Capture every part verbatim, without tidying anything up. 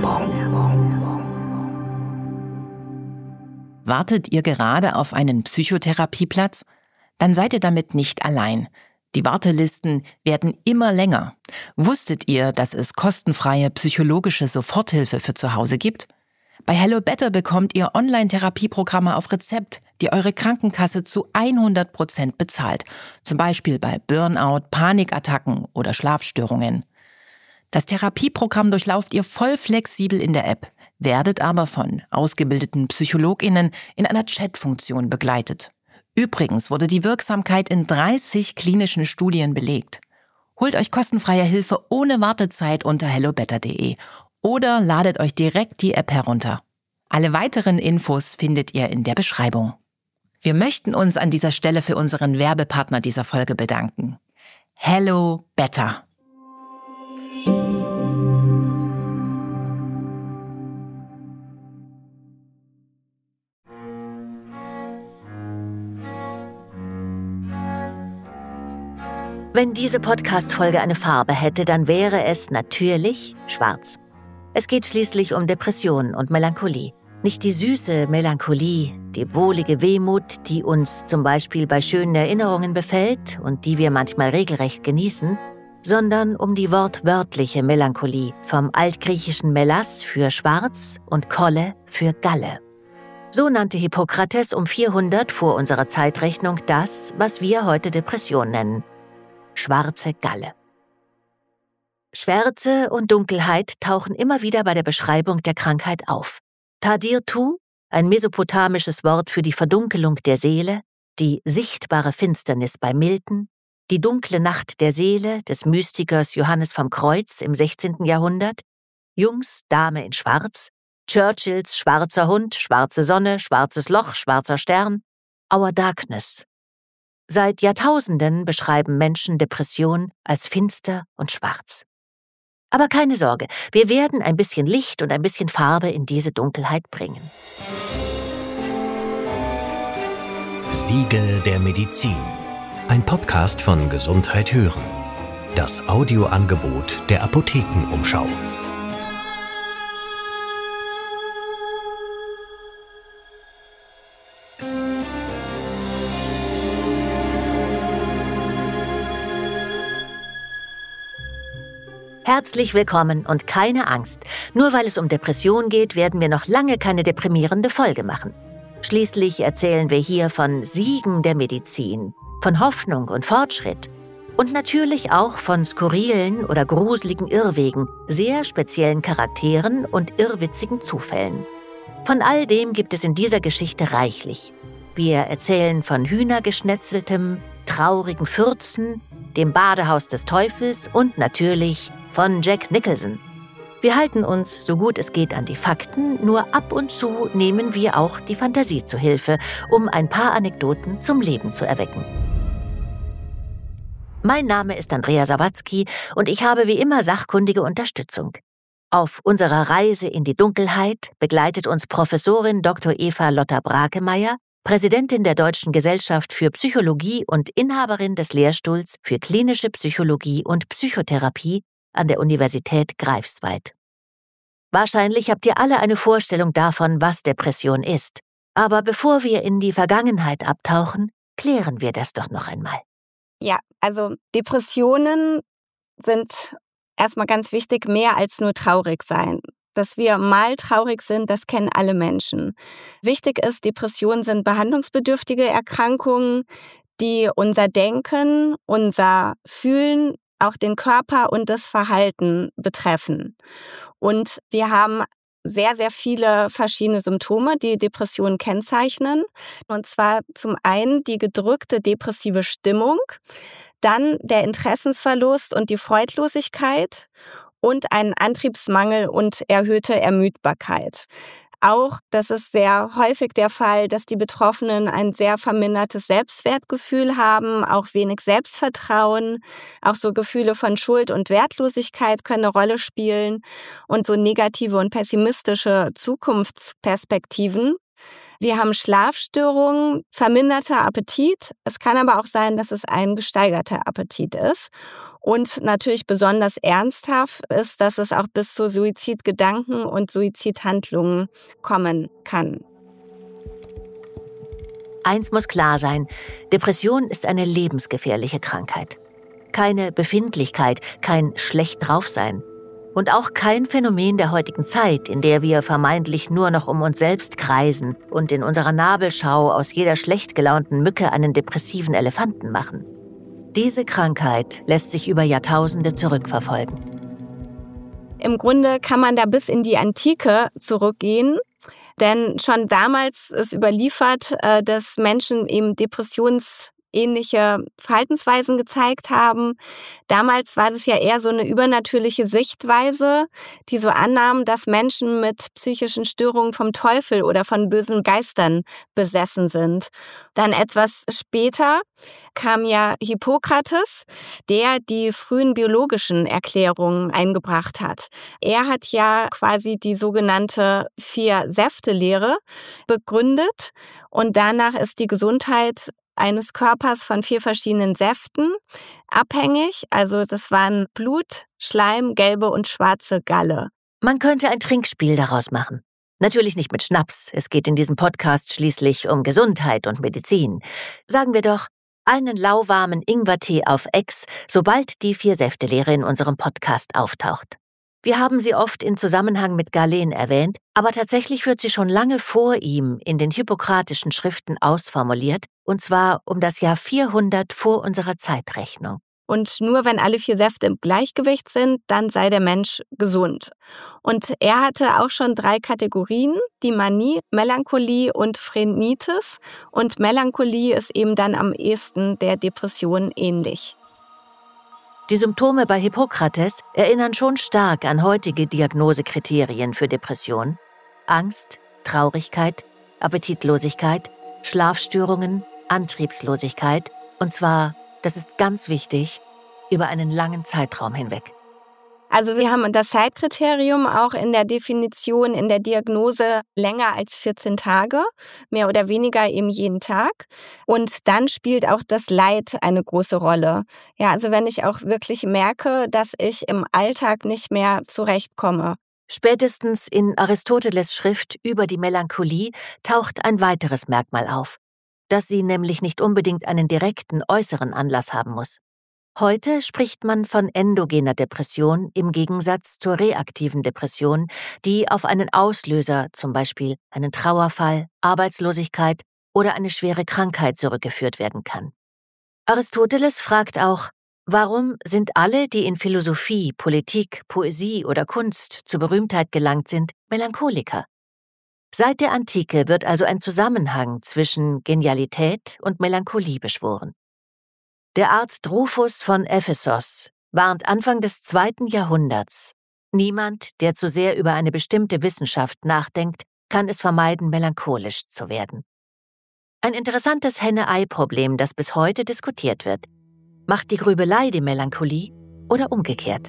Wartet ihr gerade auf einen Psychotherapieplatz? Dann seid ihr damit nicht allein. Die Wartelisten werden immer länger. Wusstet ihr, dass es kostenfreie psychologische Soforthilfe für zu Hause gibt? Bei Hello Better bekommt ihr Online-Therapieprogramme auf Rezept, die eure Krankenkasse zu hundert Prozent bezahlt. Zum Beispiel bei Burnout, Panikattacken oder Schlafstörungen. Das Therapieprogramm durchlauft ihr voll flexibel in der App, werdet aber von ausgebildeten PsychologInnen in einer Chatfunktion begleitet. Übrigens wurde die Wirksamkeit in dreißig klinischen Studien belegt. Holt euch kostenfreie Hilfe ohne Wartezeit unter hello better punkt de oder ladet euch direkt die App herunter. Alle weiteren Infos findet ihr in der Beschreibung. Wir möchten uns an dieser Stelle für unseren Werbepartner dieser Folge bedanken. Hello Better. Wenn diese Podcast-Folge eine Farbe hätte, dann wäre es natürlich schwarz. Es geht schließlich um Depression und Melancholie. Nicht die süße Melancholie, die wohlige Wehmut, die uns zum Beispiel bei schönen Erinnerungen befällt und die wir manchmal regelrecht genießen, sondern um die wortwörtliche Melancholie, vom altgriechischen Melas für schwarz und Kolle für Galle. So nannte Hippokrates um vierhundert vor unserer Zeitrechnung das, was wir heute Depression nennen. Schwarze Galle. Schwärze und Dunkelheit tauchen immer wieder bei der Beschreibung der Krankheit auf. Tadir-tu, ein mesopotamisches Wort für die Verdunkelung der Seele, die sichtbare Finsternis bei Milton, die dunkle Nacht der Seele des Mystikers Johannes vom Kreuz im sechzehnten Jahrhundert, Jungs Dame in Schwarz, Churchills schwarzer Hund, schwarze Sonne, schwarzes Loch, schwarzer Stern, Our Darkness. Seit Jahrtausenden beschreiben Menschen Depression als finster und schwarz. Aber keine Sorge, wir werden ein bisschen Licht und ein bisschen Farbe in diese Dunkelheit bringen. Siegel der Medizin. Ein Podcast von Gesundheit hören. Das Audioangebot der Apothekenumschau. Herzlich willkommen und keine Angst. Nur weil es um Depression geht, werden wir noch lange keine deprimierende Folge machen. Schließlich erzählen wir hier von Siegen der Medizin, von Hoffnung und Fortschritt und natürlich auch von skurrilen oder gruseligen Irrwegen, sehr speziellen Charakteren und irrwitzigen Zufällen. Von all dem gibt es in dieser Geschichte reichlich. Wir erzählen von Hühnergeschnetzeltem, traurigen Fürzen, dem Badehaus des Teufels und natürlich von Jack Nicholson. Wir halten uns, so gut es geht, an die Fakten, nur ab und zu nehmen wir auch die Fantasie zu Hilfe, um ein paar Anekdoten zum Leben zu erwecken. Mein Name ist Andrea Sawatzki und ich habe wie immer sachkundige Unterstützung. Auf unserer Reise in die Dunkelheit begleitet uns Professorin Doktor Eva Lotter-Brakemeyer, Präsidentin der Deutschen Gesellschaft für Psychologie und Inhaberin des Lehrstuhls für klinische Psychologie und Psychotherapie an der Universität Greifswald. Wahrscheinlich habt ihr alle eine Vorstellung davon, was Depression ist. Aber bevor wir in die Vergangenheit abtauchen, klären wir das doch noch einmal. Ja, also Depressionen sind erstmal ganz wichtig, mehr als nur traurig sein. Dass wir mal traurig sind, das kennen alle Menschen. Wichtig ist, Depressionen sind behandlungsbedürftige Erkrankungen, die unser Denken, unser Fühlen, auch den Körper und das Verhalten betreffen. Und wir haben sehr, sehr viele verschiedene Symptome, die Depressionen kennzeichnen. Und zwar zum einen die gedrückte depressive Stimmung, dann der Interessensverlust und die Freudlosigkeit und einen Antriebsmangel und erhöhte Ermüdbarkeit. Auch, das ist sehr häufig der Fall, dass die Betroffenen ein sehr vermindertes Selbstwertgefühl haben, auch wenig Selbstvertrauen, auch so Gefühle von Schuld und Wertlosigkeit können eine Rolle spielen und so negative und pessimistische Zukunftsperspektiven. Wir haben Schlafstörungen, verminderter Appetit. Es kann aber auch sein, dass es ein gesteigerter Appetit ist. Und natürlich besonders ernsthaft ist, dass es auch bis zu Suizidgedanken und Suizidhandlungen kommen kann. Eins muss klar sein, Depression ist eine lebensgefährliche Krankheit. Keine Befindlichkeit, kein schlecht draufsein. Und auch kein Phänomen der heutigen Zeit, in der wir vermeintlich nur noch um uns selbst kreisen und in unserer Nabelschau aus jeder schlecht gelaunten Mücke einen depressiven Elefanten machen. Diese Krankheit lässt sich über Jahrtausende zurückverfolgen. Im Grunde kann man da bis in die Antike zurückgehen. Denn schon damals ist überliefert, dass Menschen eben depressionsähnliche Verhaltensweisen gezeigt haben. Damals war das ja eher so eine übernatürliche Sichtweise, die so annahm, dass Menschen mit psychischen Störungen vom Teufel oder von bösen Geistern besessen sind. Dann etwas später kam ja Hippokrates, der die frühen biologischen Erklärungen eingebracht hat. Er hat ja quasi die sogenannte Vier-Säfte-Lehre begründet und danach ist die Gesundheit eines Körpers von vier verschiedenen Säften abhängig. Also das waren Blut, Schleim, gelbe und schwarze Galle. Man könnte ein Trinkspiel daraus machen. Natürlich nicht mit Schnaps, es geht in diesem Podcast schließlich um Gesundheit und Medizin. Sagen wir doch, einen lauwarmen Ingwertee auf Ex, sobald die Vier-Säfte-Lehre in unserem Podcast auftaucht. Wir haben sie oft in Zusammenhang mit Galen erwähnt, aber tatsächlich wird sie schon lange vor ihm in den hippokratischen Schriften ausformuliert, und zwar um das Jahr vierhundert vor unserer Zeitrechnung. Und nur wenn alle vier Säfte im Gleichgewicht sind, dann sei der Mensch gesund. Und er hatte auch schon drei Kategorien, die Manie, Melancholie und Phrenitis. Und Melancholie ist eben dann am ehesten der Depression ähnlich. Die Symptome bei Hippokrates erinnern schon stark an heutige Diagnosekriterien für Depression. Angst, Traurigkeit, Appetitlosigkeit, Schlafstörungen, Antriebslosigkeit, und zwar, das ist ganz wichtig, über einen langen Zeitraum hinweg. Also wir haben das Zeitkriterium auch in der Definition, in der Diagnose länger als vierzehn Tage, mehr oder weniger eben jeden Tag. Und dann spielt auch das Leid eine große Rolle. Ja, also wenn ich auch wirklich merke, dass ich im Alltag nicht mehr zurechtkomme. Spätestens in Aristoteles Schrift über die Melancholie taucht ein weiteres Merkmal auf, dass sie nämlich nicht unbedingt einen direkten äußeren Anlass haben muss. Heute spricht man von endogener Depression im Gegensatz zur reaktiven Depression, die auf einen Auslöser, zum Beispiel einen Trauerfall, Arbeitslosigkeit oder eine schwere Krankheit zurückgeführt werden kann. Aristoteles fragt auch, warum sind alle, die in Philosophie, Politik, Poesie oder Kunst zur Berühmtheit gelangt sind, Melancholiker? Seit der Antike wird also ein Zusammenhang zwischen Genialität und Melancholie beschworen. Der Arzt Rufus von Ephesos warnt Anfang des zweiten Jahrhunderts: Niemand, der zu sehr über eine bestimmte Wissenschaft nachdenkt, kann es vermeiden, melancholisch zu werden. Ein interessantes Henne-Ei-Problem, das bis heute diskutiert wird. Macht die Grübelei die Melancholie oder umgekehrt?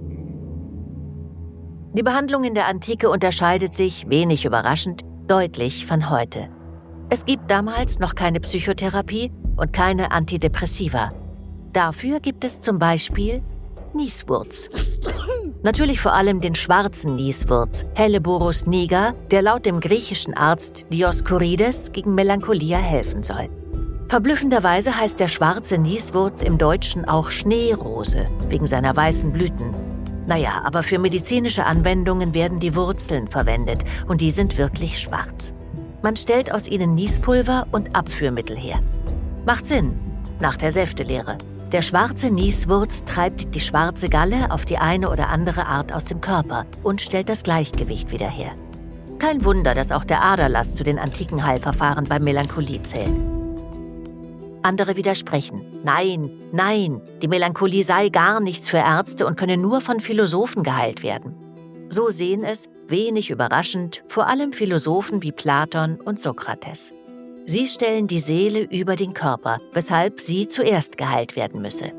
Die Behandlung in der Antike unterscheidet sich, wenig überraschend, deutlich von heute. Es gibt damals noch keine Psychotherapie und keine Antidepressiva. Dafür gibt es zum Beispiel Nieswurz. Natürlich vor allem den schwarzen Nieswurz, Helleborus niger, der laut dem griechischen Arzt Dioskurides gegen Melancholia helfen soll. Verblüffenderweise heißt der schwarze Nieswurz im Deutschen auch Schneerose, wegen seiner weißen Blüten. Naja, aber für medizinische Anwendungen werden die Wurzeln verwendet und die sind wirklich schwarz. Man stellt aus ihnen Niespulver und Abführmittel her. Macht Sinn, nach der Säftelehre. Der schwarze Nieswurz treibt die schwarze Galle auf die eine oder andere Art aus dem Körper und stellt das Gleichgewicht wieder her. Kein Wunder, dass auch der Aderlass zu den antiken Heilverfahren bei Melancholie zählt. Andere widersprechen. Nein, nein, die Melancholie sei gar nichts für Ärzte und könne nur von Philosophen geheilt werden. So sehen es, wenig überraschend, vor allem Philosophen wie Platon und Sokrates. Sie stellen die Seele über den Körper, weshalb sie zuerst geheilt werden müsse.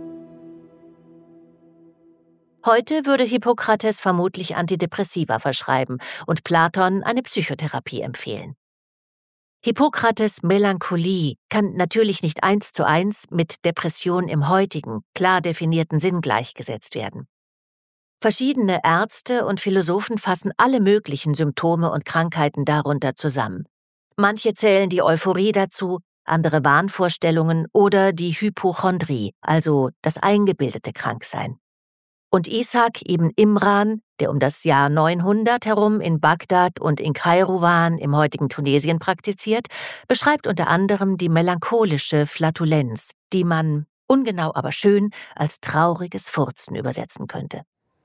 Heute würde Hippokrates vermutlich Antidepressiva verschreiben und Platon eine Psychotherapie empfehlen. Hippokrates' Melancholie kann natürlich nicht eins zu eins mit Depression im heutigen, klar definierten Sinn gleichgesetzt werden. Verschiedene Ärzte und Philosophen fassen alle möglichen Symptome und Krankheiten darunter zusammen. Manche zählen die Euphorie dazu, andere Wahnvorstellungen oder die Hypochondrie, also das eingebildete Kranksein. Und Ishaq ibn Imran, der um das Jahr neunhundert herum in Bagdad und in Kairouan im heutigen Tunesien praktiziert, beschreibt unter anderem die melancholische Flatulenz, die man, ungenau aber schön, als trauriges Furzen übersetzen könnte.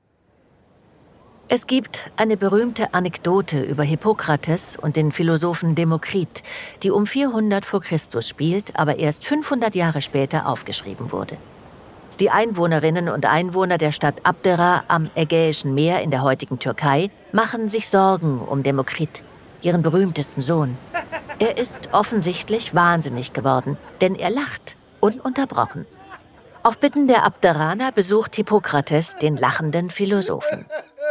Es gibt eine berühmte Anekdote über Hippokrates und den Philosophen Demokrit, die um vierhundert vor Christus spielt, aber erst fünfhundert Jahre später aufgeschrieben wurde. Die Einwohnerinnen und Einwohner der Stadt Abdera am Ägäischen Meer in der heutigen Türkei machen sich Sorgen um Demokrit, ihren berühmtesten Sohn. Er ist offensichtlich wahnsinnig geworden, denn er lacht ununterbrochen. Auf Bitten der Abderaner besucht Hippokrates den lachenden Philosophen.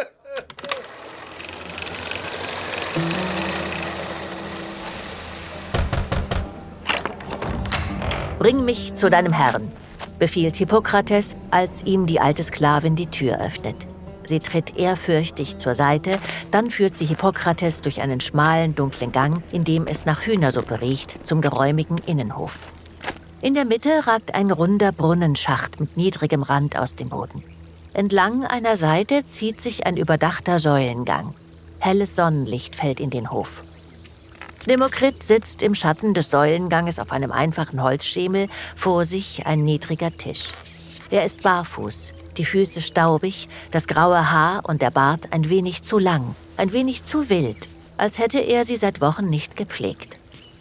Bring mich zu deinem Herrn, befiehlt Hippokrates, als ihm die alte Sklavin die Tür öffnet. Sie tritt ehrfürchtig zur Seite, dann führt sie Hippokrates durch einen schmalen, dunklen Gang, in dem es nach Hühnersuppe riecht, zum geräumigen Innenhof. In der Mitte ragt ein runder Brunnenschacht mit niedrigem Rand aus dem Boden. Entlang einer Seite zieht sich ein überdachter Säulengang. Helles Sonnenlicht fällt in den Hof. Demokrit sitzt im Schatten des Säulenganges auf einem einfachen Holzschemel, vor sich ein niedriger Tisch. Er ist barfuß, die Füße staubig, das graue Haar und der Bart ein wenig zu lang, ein wenig zu wild, als hätte er sie seit Wochen nicht gepflegt.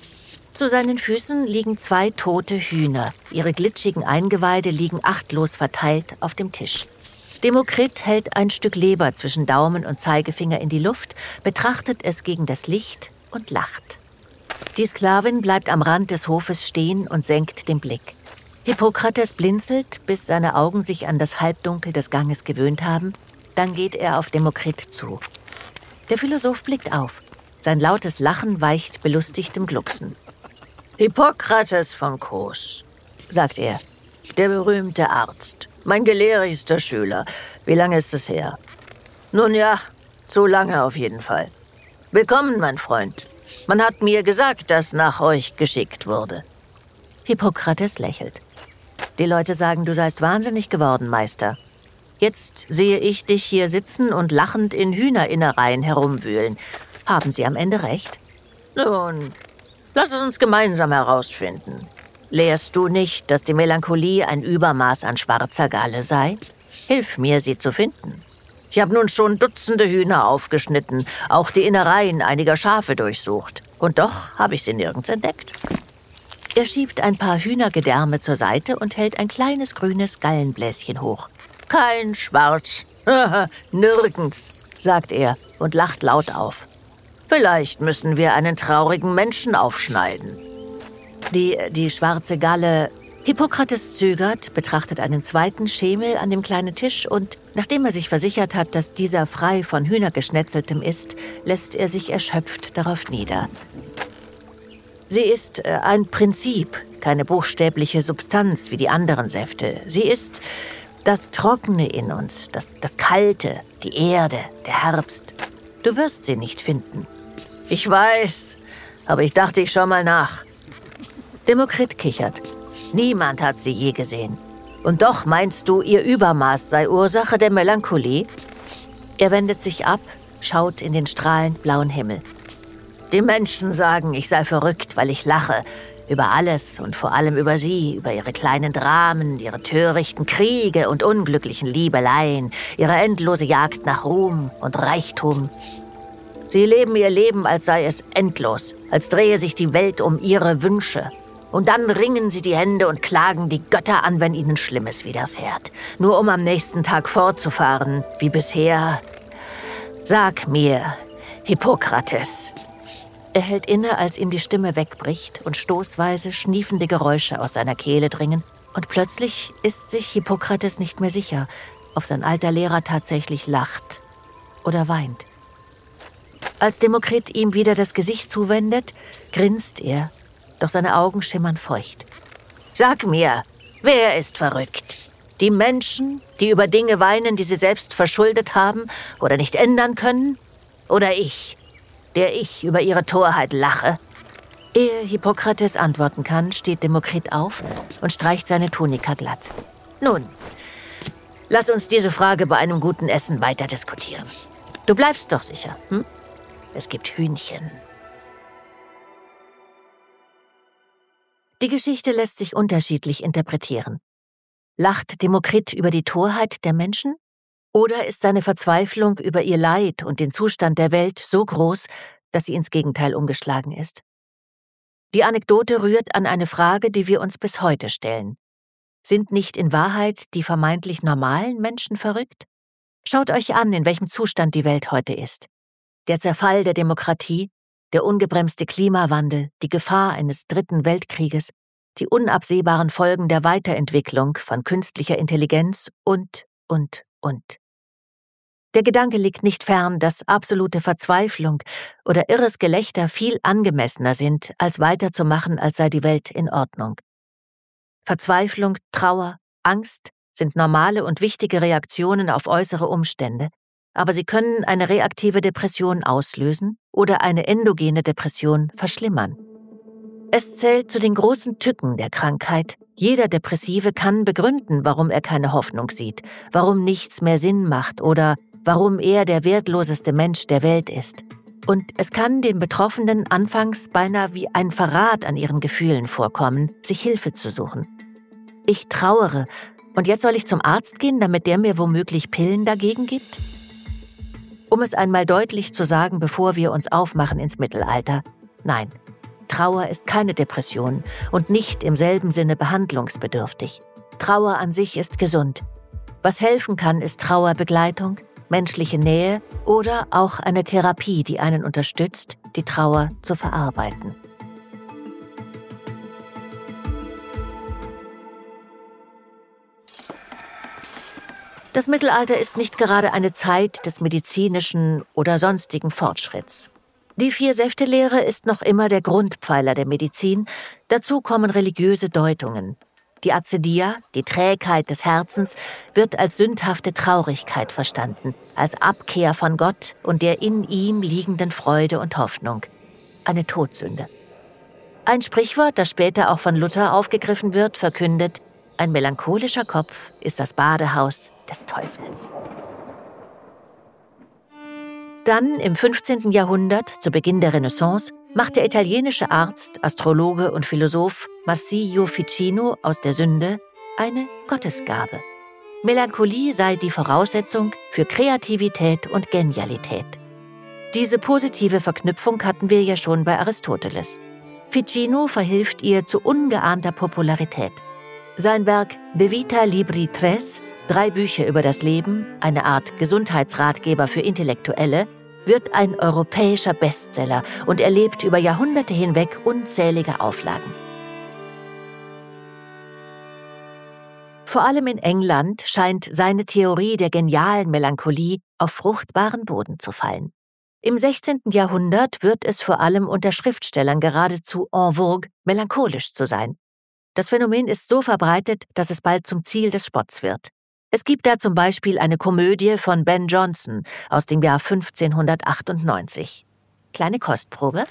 Zu seinen Füßen liegen zwei tote Hühner, ihre glitschigen Eingeweide liegen achtlos verteilt auf dem Tisch. Demokrit hält ein Stück Leber zwischen Daumen und Zeigefinger in die Luft, betrachtet es gegen das Licht und lacht. Die Sklavin bleibt am Rand des Hofes stehen und senkt den Blick. Hippokrates blinzelt, bis seine Augen sich an das Halbdunkel des Ganges gewöhnt haben, dann geht er auf Demokrit zu. Der Philosoph blickt auf. Sein lautes Lachen weicht belustigtem Glucksen. »Hippokrates von Kos«, sagt er, »der berühmte Arzt, mein gelehrigster Schüler. Wie lange ist es her?« »Nun ja, zu lange auf jeden Fall. Willkommen, mein Freund. Man hat mir gesagt, dass nach euch geschickt wurde.« Hippokrates lächelt. »Die Leute sagen, du seist wahnsinnig geworden, Meister. Jetzt sehe ich dich hier sitzen und lachend in Hühnerinnereien herumwühlen. Haben sie am Ende recht?« »Nun, lass es uns gemeinsam herausfinden. Lehrst du nicht, dass die Melancholie ein Übermaß an schwarzer Galle sei? Hilf mir, sie zu finden. Ich habe nun schon Dutzende Hühner aufgeschnitten, auch die Innereien einiger Schafe durchsucht. Und doch habe ich sie nirgends entdeckt.« Er schiebt ein paar Hühnergedärme zur Seite und hält ein kleines grünes Gallenbläschen hoch. »Kein Schwarz, nirgends«, sagt er und lacht laut auf. »Vielleicht müssen wir einen traurigen Menschen aufschneiden.« Die, die schwarze Galle. Hippokrates zögert, betrachtet einen zweiten Schemel an dem kleinen Tisch und, nachdem er sich versichert hat, dass dieser frei von Hühnergeschnetzeltem ist, lässt er sich erschöpft darauf nieder. Sie ist äh, ein Prinzip, keine buchstäbliche Substanz wie die anderen Säfte. Sie ist das Trockene in uns, das, das Kalte, die Erde, der Herbst. Du wirst sie nicht finden. »Ich weiß, aber ich dachte, ich schau mal nach.« Demokrit kichert. »Niemand hat sie je gesehen. Und doch meinst du, ihr Übermaß sei Ursache der Melancholie?« Er wendet sich ab, schaut in den strahlend blauen Himmel. »Die Menschen sagen, ich sei verrückt, weil ich lache. Über alles und vor allem über sie, über ihre kleinen Dramen, ihre törichten Kriege und unglücklichen Liebeleien, ihre endlose Jagd nach Ruhm und Reichtum. Sie leben ihr Leben, als sei es endlos, als drehe sich die Welt um ihre Wünsche. Und dann ringen sie die Hände und klagen die Götter an, wenn ihnen Schlimmes widerfährt. Nur um am nächsten Tag fortzufahren, wie bisher. Sag mir, Hippokrates.« Er hält inne, als ihm die Stimme wegbricht und stoßweise schniefende Geräusche aus seiner Kehle dringen. Und plötzlich ist sich Hippokrates nicht mehr sicher, ob sein alter Lehrer tatsächlich lacht oder weint. Als Demokrit ihm wieder das Gesicht zuwendet, grinst er, doch seine Augen schimmern feucht. »Sag mir, wer ist verrückt? Die Menschen, die über Dinge weinen, die sie selbst verschuldet haben oder nicht ändern können? Oder ich, der ich über ihre Torheit lache?« Ehe Hippokrates antworten kann, steht Demokrit auf und streicht seine Tunika glatt. »Nun, lass uns diese Frage bei einem guten Essen weiter diskutieren. Du bleibst doch sicher, hm? Es gibt Hühnchen.« Die Geschichte lässt sich unterschiedlich interpretieren. Lacht Demokrit über die Torheit der Menschen? Oder ist seine Verzweiflung über ihr Leid und den Zustand der Welt so groß, dass sie ins Gegenteil umgeschlagen ist? Die Anekdote rührt an eine Frage, die wir uns bis heute stellen. Sind nicht in Wahrheit die vermeintlich normalen Menschen verrückt? Schaut euch an, in welchem Zustand die Welt heute ist. Der Zerfall der Demokratie, der ungebremste Klimawandel, die Gefahr eines dritten Weltkrieges, die unabsehbaren Folgen der Weiterentwicklung von künstlicher Intelligenz und, und, und. Der Gedanke liegt nicht fern, dass absolute Verzweiflung oder irres Gelächter viel angemessener sind, als weiterzumachen, als sei die Welt in Ordnung. Verzweiflung, Trauer, Angst sind normale und wichtige Reaktionen auf äußere Umstände, aber sie können eine reaktive Depression auslösen oder eine endogene Depression verschlimmern. Es zählt zu den großen Tücken der Krankheit. Jeder Depressive kann begründen, warum er keine Hoffnung sieht, warum nichts mehr Sinn macht oder warum er der wertloseste Mensch der Welt ist. Und es kann den Betroffenen anfangs beinahe wie ein Verrat an ihren Gefühlen vorkommen, sich Hilfe zu suchen. Ich trauere, und jetzt soll ich zum Arzt gehen, damit der mir womöglich Pillen dagegen gibt? Um es einmal deutlich zu sagen, bevor wir uns aufmachen ins Mittelalter: Nein, Trauer ist keine Depression und nicht im selben Sinne behandlungsbedürftig. Trauer an sich ist gesund. Was helfen kann, ist Trauerbegleitung, menschliche Nähe oder auch eine Therapie, die einen unterstützt, die Trauer zu verarbeiten. Das Mittelalter ist nicht gerade eine Zeit des medizinischen oder sonstigen Fortschritts. Die Vier-Säfte-Lehre ist noch immer der Grundpfeiler der Medizin, dazu kommen religiöse Deutungen. Die Acedia, die Trägheit des Herzens, wird als sündhafte Traurigkeit verstanden, als Abkehr von Gott und der in ihm liegenden Freude und Hoffnung. Eine Todsünde. Ein Sprichwort, das später auch von Luther aufgegriffen wird, verkündet: Ein melancholischer Kopf ist das Badehaus des Teufels. Dann, im fünfzehnten Jahrhundert, zu Beginn der Renaissance, macht der italienische Arzt, Astrologe und Philosoph Marsilio Ficino aus der Sünde eine Gottesgabe. Melancholie sei die Voraussetzung für Kreativität und Genialität. Diese positive Verknüpfung hatten wir ja schon bei Aristoteles. Ficino verhilft ihr zu ungeahnter Popularität. Sein Werk De Vita Libri Tres, drei Bücher über das Leben, eine Art Gesundheitsratgeber für Intellektuelle, wird ein europäischer Bestseller und erlebt über Jahrhunderte hinweg unzählige Auflagen. Vor allem in England scheint seine Theorie der genialen Melancholie auf fruchtbaren Boden zu fallen. Im sechzehnten Jahrhundert wird es vor allem unter Schriftstellern geradezu en vogue, melancholisch zu sein. Das Phänomen ist so verbreitet, dass es bald zum Ziel des Spotts wird. Es gibt da zum Beispiel eine Komödie von Ben Jonson aus dem Jahr fünfzehnhundertachtundneunzig. Kleine Kostprobe.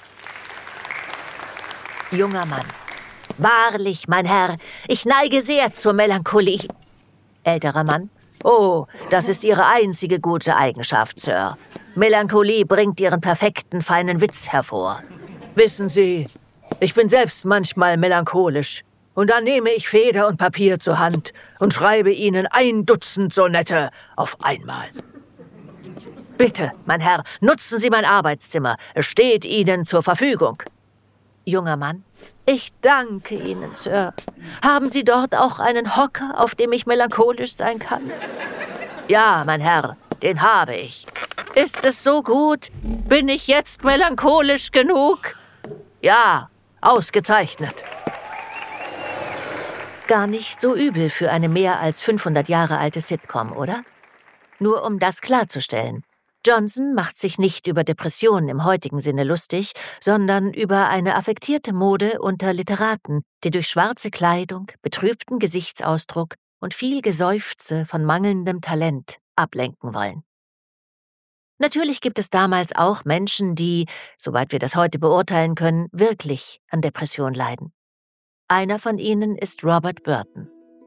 Junger Mann. Wahrlich, mein Herr, ich neige sehr zur Melancholie. Älterer Mann. Oh, das ist Ihre einzige gute Eigenschaft, Sir. Melancholie bringt Ihren perfekten, feinen Witz hervor. Wissen Sie, ich bin selbst manchmal melancholisch. Und dann nehme ich Feder und Papier zur Hand und schreibe Ihnen ein Dutzend Sonette auf einmal. Bitte, mein Herr, nutzen Sie mein Arbeitszimmer. Es steht Ihnen zur Verfügung. Junger Mann. Ich danke Ihnen, Sir. Haben Sie dort auch einen Hocker, auf dem ich melancholisch sein kann? Ja, mein Herr, den habe ich. Ist es so gut? Bin ich jetzt melancholisch genug? Ja, ausgezeichnet. Gar nicht so übel für eine mehr als fünfhundert Jahre alte Sitcom, oder? Nur um das klarzustellen. Johnson macht sich nicht über Depressionen im heutigen Sinne lustig, sondern über eine affektierte Mode unter Literaten, die durch schwarze Kleidung, betrübten Gesichtsausdruck und viel Geseufze von mangelndem Talent ablenken wollen. Natürlich gibt es damals auch Menschen, die, soweit wir das heute beurteilen können, wirklich an Depression leiden. Einer von ihnen ist Robert Burton.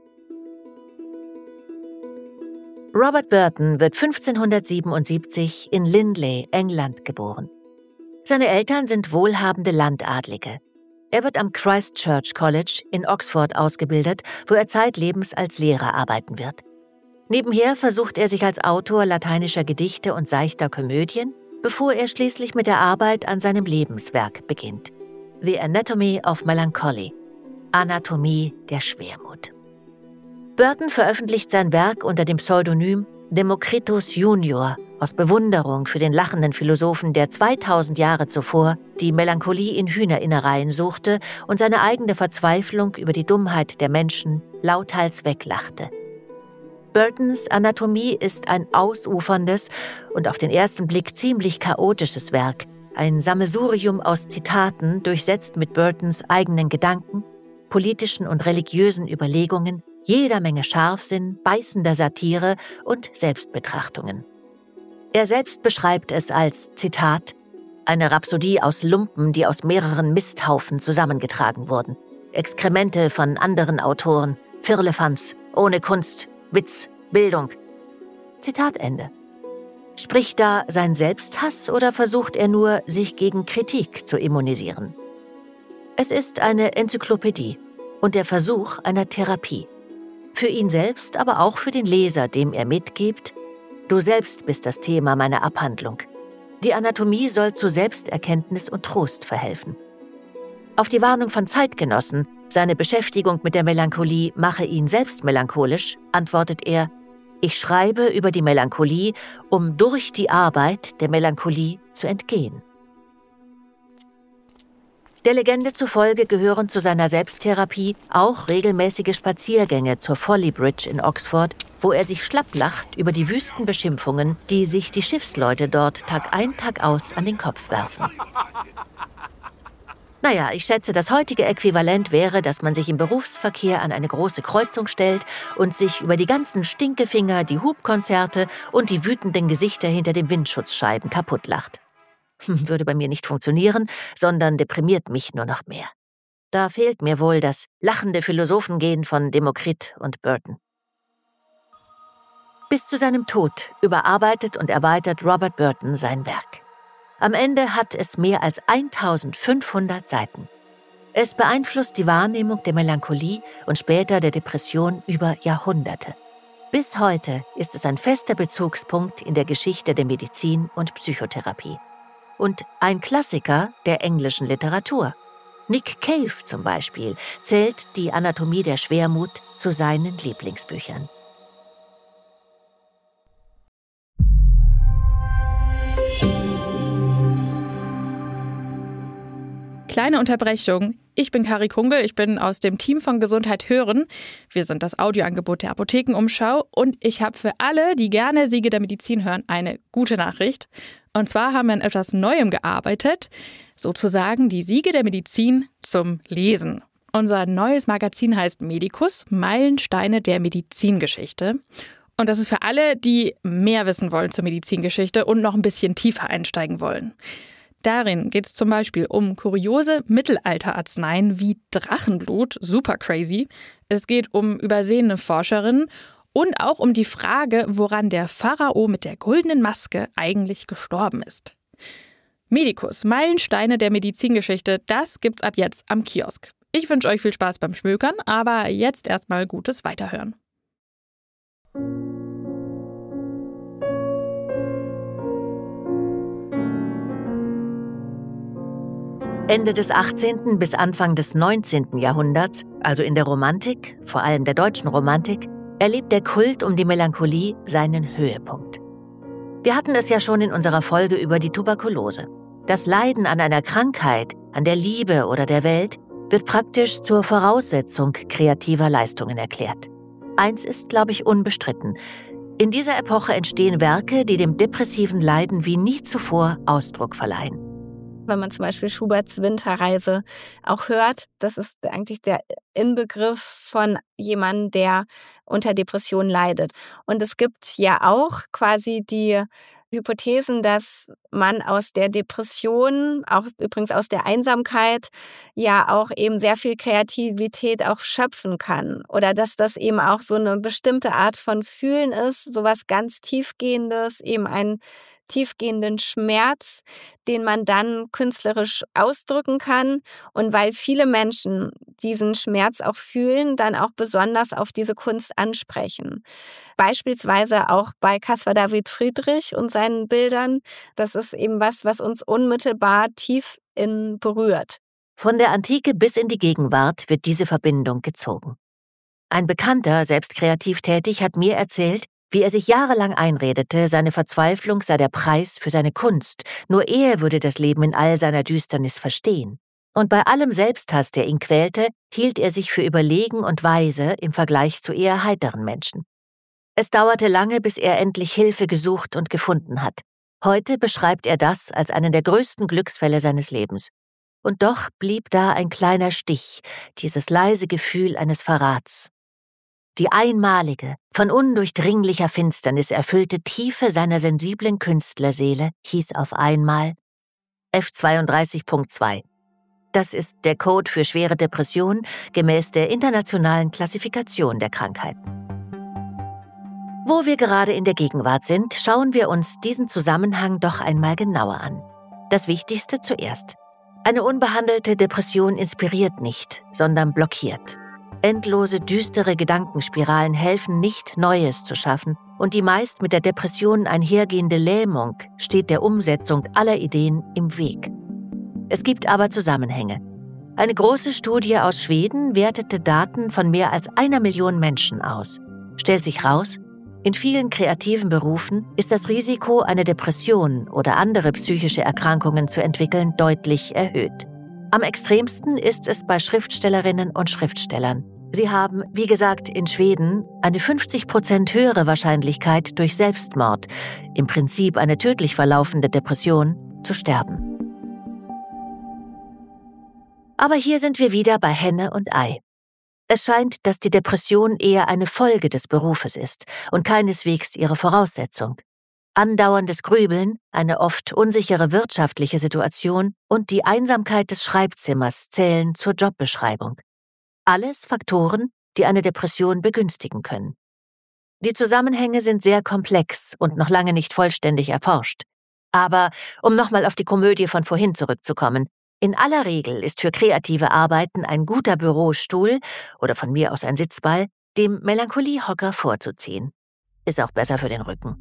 Robert Burton wird fünfzehnhundertsiebenundsiebzig in Lindley, England, geboren. Seine Eltern sind wohlhabende Landadlige. Er wird am Christ Church College in Oxford ausgebildet, wo er zeitlebens als Lehrer arbeiten wird. Nebenher versucht er sich als Autor lateinischer Gedichte und seichter Komödien, bevor er schließlich mit der Arbeit an seinem Lebenswerk beginnt. The Anatomy of Melancholy, Anatomie der Schwermut. Burton veröffentlicht sein Werk unter dem Pseudonym Demokritos Junior aus Bewunderung für den lachenden Philosophen, der zweitausend Jahre zuvor die Melancholie in Hühnerinnereien suchte und seine eigene Verzweiflung über die Dummheit der Menschen lauthals weglachte. Burtons Anatomie ist ein ausuferndes und auf den ersten Blick ziemlich chaotisches Werk, ein Sammelsurium aus Zitaten, durchsetzt mit Burtons eigenen Gedanken, politischen und religiösen Überlegungen, jeder Menge Scharfsinn, beißender Satire und Selbstbetrachtungen. Er selbst beschreibt es als, Zitat, eine Rhapsodie aus Lumpen, die aus mehreren Misthaufen zusammengetragen wurden. Exkremente von anderen Autoren, Firlefanz, ohne Kunst, Witz, Bildung. Zitat Ende. Spricht da sein Selbsthass oder versucht er nur, sich gegen Kritik zu immunisieren? Es ist eine Enzyklopädie und der Versuch einer Therapie. Für ihn selbst, aber auch für den Leser, dem er mitgibt, du selbst bist das Thema meiner Abhandlung. Die Anatomie soll zu Selbsterkenntnis und Trost verhelfen. Auf die Warnung von Zeitgenossen, seine Beschäftigung mit der Melancholie mache ihn selbst melancholisch, antwortet er, ich schreibe über die Melancholie, um durch die Arbeit der Melancholie zu entgehen. Der Legende zufolge gehören zu seiner Selbsttherapie auch regelmäßige Spaziergänge zur Folly Bridge in Oxford, wo er sich schlapplacht über die wüsten Beschimpfungen, die sich die Schiffsleute dort Tag ein, Tag aus an den Kopf werfen. Naja, ich schätze, das heutige Äquivalent wäre, dass man sich im Berufsverkehr an eine große Kreuzung stellt und sich über die ganzen Stinkefinger, die Hubkonzerte und die wütenden Gesichter hinter den Windschutzscheiben kaputtlacht. Würde bei mir nicht funktionieren, sondern deprimiert mich nur noch mehr. Da fehlt mir wohl das lachende Philosophengehen von Demokrit und Burton. Bis zu seinem Tod überarbeitet und erweitert Robert Burton sein Werk. Am Ende hat es mehr als eintausendfünfhundert Seiten. Es beeinflusst die Wahrnehmung der Melancholie und später der Depression über Jahrhunderte. Bis heute ist es ein fester Bezugspunkt in der Geschichte der Medizin und Psychotherapie. Und ein Klassiker der englischen Literatur. Nick Cave zum Beispiel zählt die Anatomie der Schwermut zu seinen Lieblingsbüchern. Kleine Unterbrechung. Ich bin Kari Kungel, ich bin aus dem Team von Gesundheit hören. Wir sind das Audioangebot der Apothekenumschau und ich habe für alle, die gerne Siege der Medizin hören, eine gute Nachricht. Und zwar haben wir an etwas Neuem gearbeitet, sozusagen die Siege der Medizin zum Lesen. Unser neues Magazin heißt Medicus, Meilensteine der Medizingeschichte. Und das ist für alle, die mehr wissen wollen zur Medizingeschichte und noch ein bisschen tiefer einsteigen wollen. Darin geht es zum Beispiel um kuriose Mittelalterarzneien wie Drachenblut, super crazy. Es geht um übersehene Forscherinnen und auch um die Frage, woran der Pharao mit der goldenen Maske eigentlich gestorben ist. Medicus, Meilensteine der Medizingeschichte, das gibt's ab jetzt am Kiosk. Ich wünsche euch viel Spaß beim Schmökern, aber jetzt erstmal gutes Weiterhören. Ende des achtzehnten bis Anfang des neunzehnten Jahrhunderts, also in der Romantik, vor allem der deutschen Romantik, erlebt der Kult um die Melancholie seinen Höhepunkt. Wir hatten es ja schon in unserer Folge über die Tuberkulose. Das Leiden an einer Krankheit, an der Liebe oder der Welt wird praktisch zur Voraussetzung kreativer Leistungen erklärt. Eins ist, glaube ich, unbestritten. In dieser Epoche entstehen Werke, die dem depressiven Leiden wie nie zuvor Ausdruck verleihen. Wenn man zum Beispiel Schuberts Winterreise auch hört, das ist eigentlich der Inbegriff von jemandem, der unter Depressionen leidet. Und es gibt ja auch quasi die Hypothesen, dass man aus der Depression, auch übrigens aus der Einsamkeit, ja auch eben sehr viel Kreativität auch schöpfen kann. Oder dass das eben auch so eine bestimmte Art von Fühlen ist, sowas ganz Tiefgehendes, eben ein tiefgehenden Schmerz, den man dann künstlerisch ausdrücken kann. Und weil viele Menschen diesen Schmerz auch fühlen, dann auch besonders auf diese Kunst ansprechen. Beispielsweise auch bei Caspar David Friedrich und seinen Bildern. Das ist eben was, was uns unmittelbar tief in berührt. Von der Antike bis in die Gegenwart wird diese Verbindung gezogen. Ein Bekannter, selbst kreativ tätig, hat mir erzählt, wie er sich jahrelang einredete, seine Verzweiflung sei der Preis für seine Kunst, nur er würde das Leben in all seiner Düsternis verstehen. Und bei allem Selbsthass, der ihn quälte, hielt er sich für überlegen und weise im Vergleich zu eher heiteren Menschen. Es dauerte lange, bis er endlich Hilfe gesucht und gefunden hat. Heute beschreibt er das als einen der größten Glücksfälle seines Lebens. Und doch blieb da ein kleiner Stich, dieses leise Gefühl eines Verrats. Die einmalige, von undurchdringlicher Finsternis erfüllte Tiefe seiner sensiblen Künstlerseele hieß auf einmal F zweiunddreißig Punkt zwei. Das ist der Code für schwere Depression gemäß der internationalen Klassifikation der Krankheiten. Wo wir gerade in der Gegenwart sind, schauen wir uns diesen Zusammenhang doch einmal genauer an. Das Wichtigste zuerst. Eine unbehandelte Depression inspiriert nicht, sondern blockiert. Endlose, düstere Gedankenspiralen helfen nicht, Neues zu schaffen, und die meist mit der Depression einhergehende Lähmung steht der Umsetzung aller Ideen im Weg. Es gibt aber Zusammenhänge. Eine große Studie aus Schweden wertete Daten von mehr als einer Million Menschen aus. Stellt sich raus, in vielen kreativen Berufen ist das Risiko, eine Depression oder andere psychische Erkrankungen zu entwickeln, deutlich erhöht. Am extremsten ist es bei Schriftstellerinnen und Schriftstellern. Sie haben, wie gesagt, in Schweden eine fünfzig Prozent höhere Wahrscheinlichkeit, durch Selbstmord, im Prinzip eine tödlich verlaufende Depression, zu sterben. Aber hier sind wir wieder bei Henne und Ei. Es scheint, dass die Depression eher eine Folge des Berufes ist und keineswegs ihre Voraussetzung. Andauerndes Grübeln, eine oft unsichere wirtschaftliche Situation und die Einsamkeit des Schreibzimmers zählen zur Jobbeschreibung. Alles Faktoren, die eine Depression begünstigen können. Die Zusammenhänge sind sehr komplex und noch lange nicht vollständig erforscht. Aber, um nochmal auf die Komödie von vorhin zurückzukommen, in aller Regel ist für kreative Arbeiten ein guter Bürostuhl oder von mir aus ein Sitzball dem Melancholiehocker vorzuziehen. Ist auch besser für den Rücken.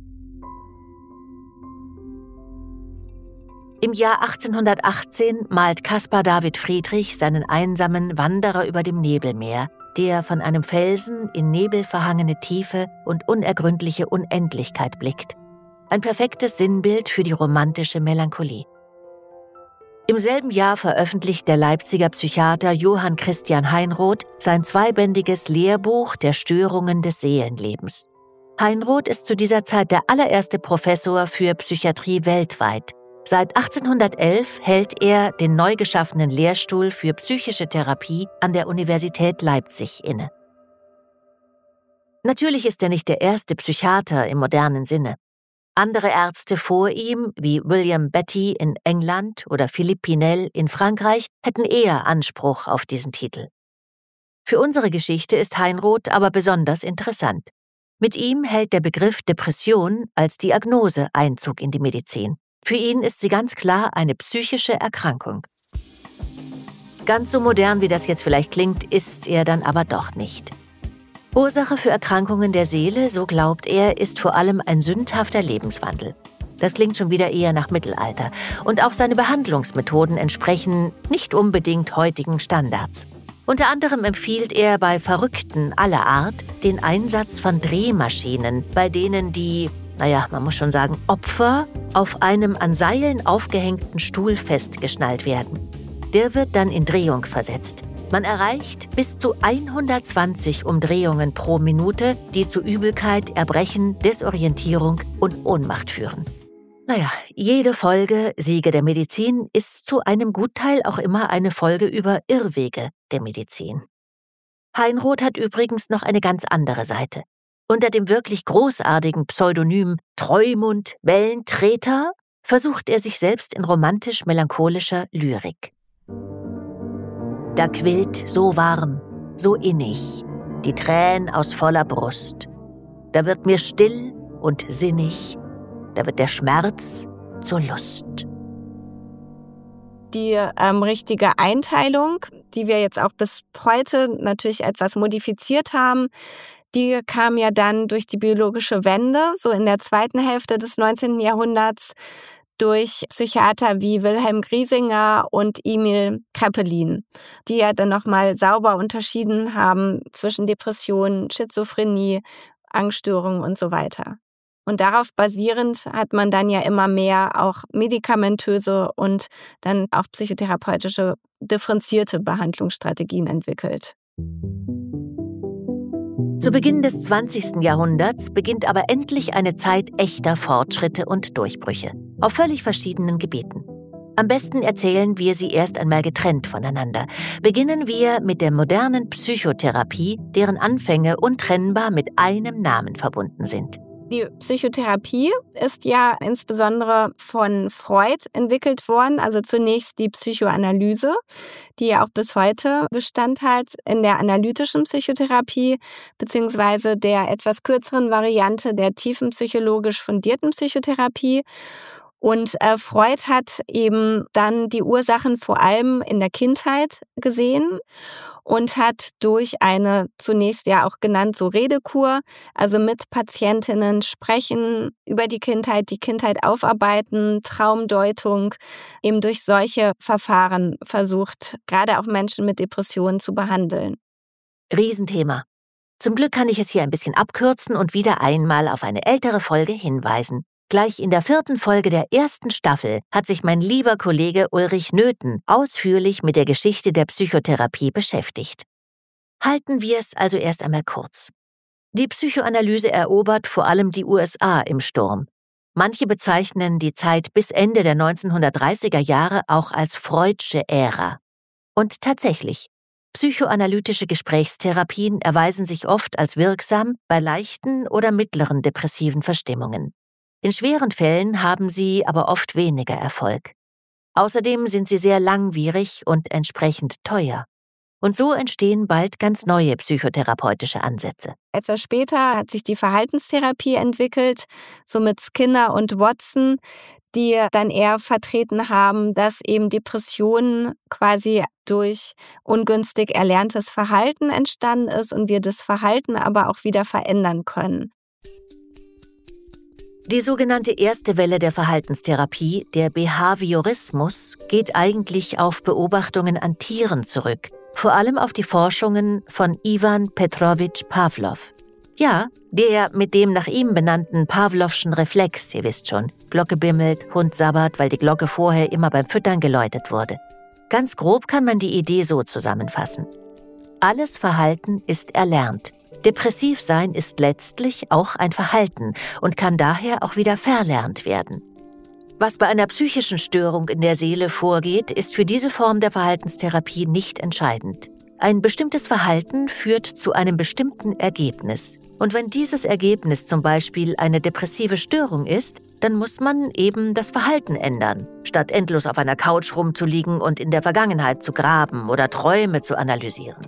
Im Jahr achtzehnhundertachtzehn malt Caspar David Friedrich seinen einsamen Wanderer über dem Nebelmeer, der von einem Felsen in nebelverhangene Tiefe und unergründliche Unendlichkeit blickt. Ein perfektes Sinnbild für die romantische Melancholie. Im selben Jahr veröffentlicht der Leipziger Psychiater Johann Christian Heinroth sein zweibändiges Lehrbuch der Störungen des Seelenlebens. Heinroth ist zu dieser Zeit der allererste Professor für Psychiatrie weltweit. Seit achtzehnhundertelf hält er den neu geschaffenen Lehrstuhl für psychische Therapie an der Universität Leipzig inne. Natürlich ist er nicht der erste Psychiater im modernen Sinne. Andere Ärzte vor ihm, wie William Betty in England oder Philippe Pinel in Frankreich, hätten eher Anspruch auf diesen Titel. Für unsere Geschichte ist Heinroth aber besonders interessant. Mit ihm hält der Begriff Depression als Diagnose Einzug in die Medizin. Für ihn ist sie ganz klar eine psychische Erkrankung. Ganz so modern, wie das jetzt vielleicht klingt, ist er dann aber doch nicht. Ursache für Erkrankungen der Seele, so glaubt er, ist vor allem ein sündhafter Lebenswandel. Das klingt schon wieder eher nach Mittelalter. Und auch seine Behandlungsmethoden entsprechen nicht unbedingt heutigen Standards. Unter anderem empfiehlt er bei Verrückten aller Art den Einsatz von Drehmaschinen, bei denen die, naja, man muss schon sagen, Opfer auf einem an Seilen aufgehängten Stuhl festgeschnallt werden. Der wird dann in Drehung versetzt. Man erreicht bis zu hundertzwanzig Umdrehungen pro Minute, die zu Übelkeit, Erbrechen, Desorientierung und Ohnmacht führen. Naja, jede Folge Siege der Medizin ist zu einem Gutteil auch immer eine Folge über Irrwege der Medizin. Heinroth hat übrigens noch eine ganz andere Seite. Unter dem wirklich großartigen Pseudonym Treumund Wellentreter versucht er sich selbst in romantisch-melancholischer Lyrik. Da quillt so warm, so innig, die Tränen aus voller Brust. Da wird mir still und sinnig, da wird der Schmerz zur Lust. Die ähm, richtige Einteilung, die wir jetzt auch bis heute natürlich etwas modifiziert haben, die kam ja dann durch die biologische Wende, so in der zweiten Hälfte des neunzehnten Jahrhunderts, durch Psychiater wie Wilhelm Griesinger und Emil Kraepelin, die ja dann nochmal sauber unterschieden haben zwischen Depressionen, Schizophrenie, Angststörungen und so weiter. Und darauf basierend hat man dann ja immer mehr auch medikamentöse und dann auch psychotherapeutische differenzierte Behandlungsstrategien entwickelt. Zu Beginn des zwanzigsten Jahrhunderts beginnt aber endlich eine Zeit echter Fortschritte und Durchbrüche auf völlig verschiedenen Gebieten. Am besten erzählen wir sie erst einmal getrennt voneinander. Beginnen wir mit der modernen Psychotherapie, deren Anfänge untrennbar mit einem Namen verbunden sind. Die Psychotherapie ist ja insbesondere von Freud entwickelt worden, also zunächst die Psychoanalyse, die ja auch bis heute Bestand hat in der analytischen Psychotherapie, beziehungsweise der etwas kürzeren Variante der tiefenpsychologisch fundierten Psychotherapie. Und äh, Freud hat eben dann die Ursachen vor allem in der Kindheit gesehen und hat durch eine zunächst ja auch genannt so Redekur, also mit Patientinnen sprechen über die Kindheit, die Kindheit aufarbeiten, Traumdeutung, eben durch solche Verfahren versucht, gerade auch Menschen mit Depressionen zu behandeln. Riesenthema. Zum Glück kann ich es hier ein bisschen abkürzen und wieder einmal auf eine ältere Folge hinweisen. Gleich in der vierten Folge der ersten Staffel hat sich mein lieber Kollege Ulrich Nöthen ausführlich mit der Geschichte der Psychotherapie beschäftigt. Halten wir es also erst einmal kurz. Die Psychoanalyse erobert vor allem die U S A im Sturm. Manche bezeichnen die Zeit bis Ende der neunzehnhundertdreißiger Jahre auch als Freudsche Ära. Und tatsächlich, psychoanalytische Gesprächstherapien erweisen sich oft als wirksam bei leichten oder mittleren depressiven Verstimmungen. In schweren Fällen haben sie aber oft weniger Erfolg. Außerdem sind sie sehr langwierig und entsprechend teuer. Und so entstehen bald ganz neue psychotherapeutische Ansätze. Etwas später hat sich die Verhaltenstherapie entwickelt, so mit Skinner und Watson, die dann eher vertreten haben, dass eben Depressionen quasi durch ungünstig erlerntes Verhalten entstanden ist und wir das Verhalten aber auch wieder verändern können. Die sogenannte erste Welle der Verhaltenstherapie, der Behaviorismus, geht eigentlich auf Beobachtungen an Tieren zurück, vor allem auf die Forschungen von Iwan Petrowitsch Pawlow. Ja, der mit dem nach ihm benannten Pawlowschen Reflex, ihr wisst schon, Glocke bimmelt, Hund sabbert, weil die Glocke vorher immer beim Füttern geläutet wurde. Ganz grob kann man die Idee so zusammenfassen. Alles Verhalten ist erlernt. Depressiv sein ist letztlich auch ein Verhalten und kann daher auch wieder verlernt werden. Was bei einer psychischen Störung in der Seele vorgeht, ist für diese Form der Verhaltenstherapie nicht entscheidend. Ein bestimmtes Verhalten führt zu einem bestimmten Ergebnis. Und wenn dieses Ergebnis zum Beispiel eine depressive Störung ist, dann muss man eben das Verhalten ändern, statt endlos auf einer Couch rumzuliegen und in der Vergangenheit zu graben oder Träume zu analysieren.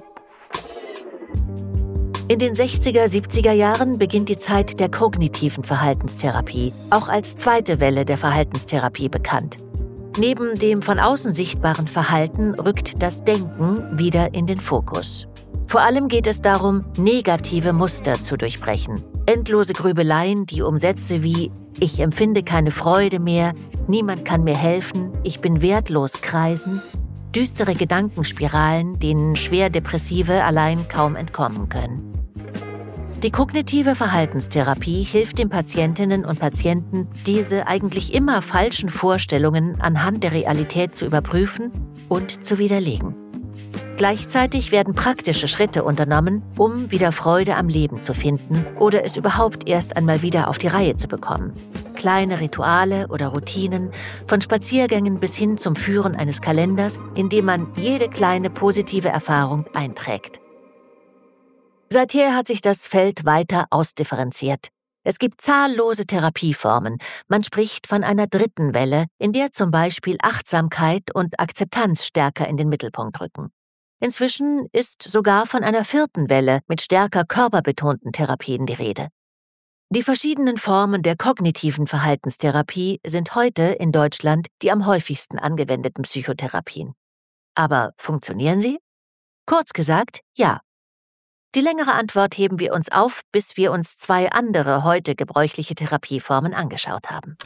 In den sechziger, siebziger Jahren beginnt die Zeit der kognitiven Verhaltenstherapie, auch als zweite Welle der Verhaltenstherapie bekannt. Neben dem von außen sichtbaren Verhalten rückt das Denken wieder in den Fokus. Vor allem geht es darum, negative Muster zu durchbrechen. Endlose Grübeleien, die um Sätze wie „Ich empfinde keine Freude mehr“, „Niemand kann mir helfen“, „Ich bin wertlos“ kreisen, düstere Gedankenspiralen, denen Schwerdepressive allein kaum entkommen können. Die kognitive Verhaltenstherapie hilft den Patientinnen und Patienten, diese eigentlich immer falschen Vorstellungen anhand der Realität zu überprüfen und zu widerlegen. Gleichzeitig werden praktische Schritte unternommen, um wieder Freude am Leben zu finden oder es überhaupt erst einmal wieder auf die Reihe zu bekommen. Kleine Rituale oder Routinen, von Spaziergängen bis hin zum Führen eines Kalenders, in dem man jede kleine positive Erfahrung einträgt. Seither hat sich das Feld weiter ausdifferenziert. Es gibt zahllose Therapieformen. Man spricht von einer dritten Welle, in der zum Beispiel Achtsamkeit und Akzeptanz stärker in den Mittelpunkt rücken. Inzwischen ist sogar von einer vierten Welle mit stärker körperbetonten Therapien die Rede. Die verschiedenen Formen der kognitiven Verhaltenstherapie sind heute in Deutschland die am häufigsten angewendeten Psychotherapien. Aber funktionieren sie? Kurz gesagt, ja. Die längere Antwort heben wir uns auf, bis wir uns zwei andere heute gebräuchliche Therapieformen angeschaut haben.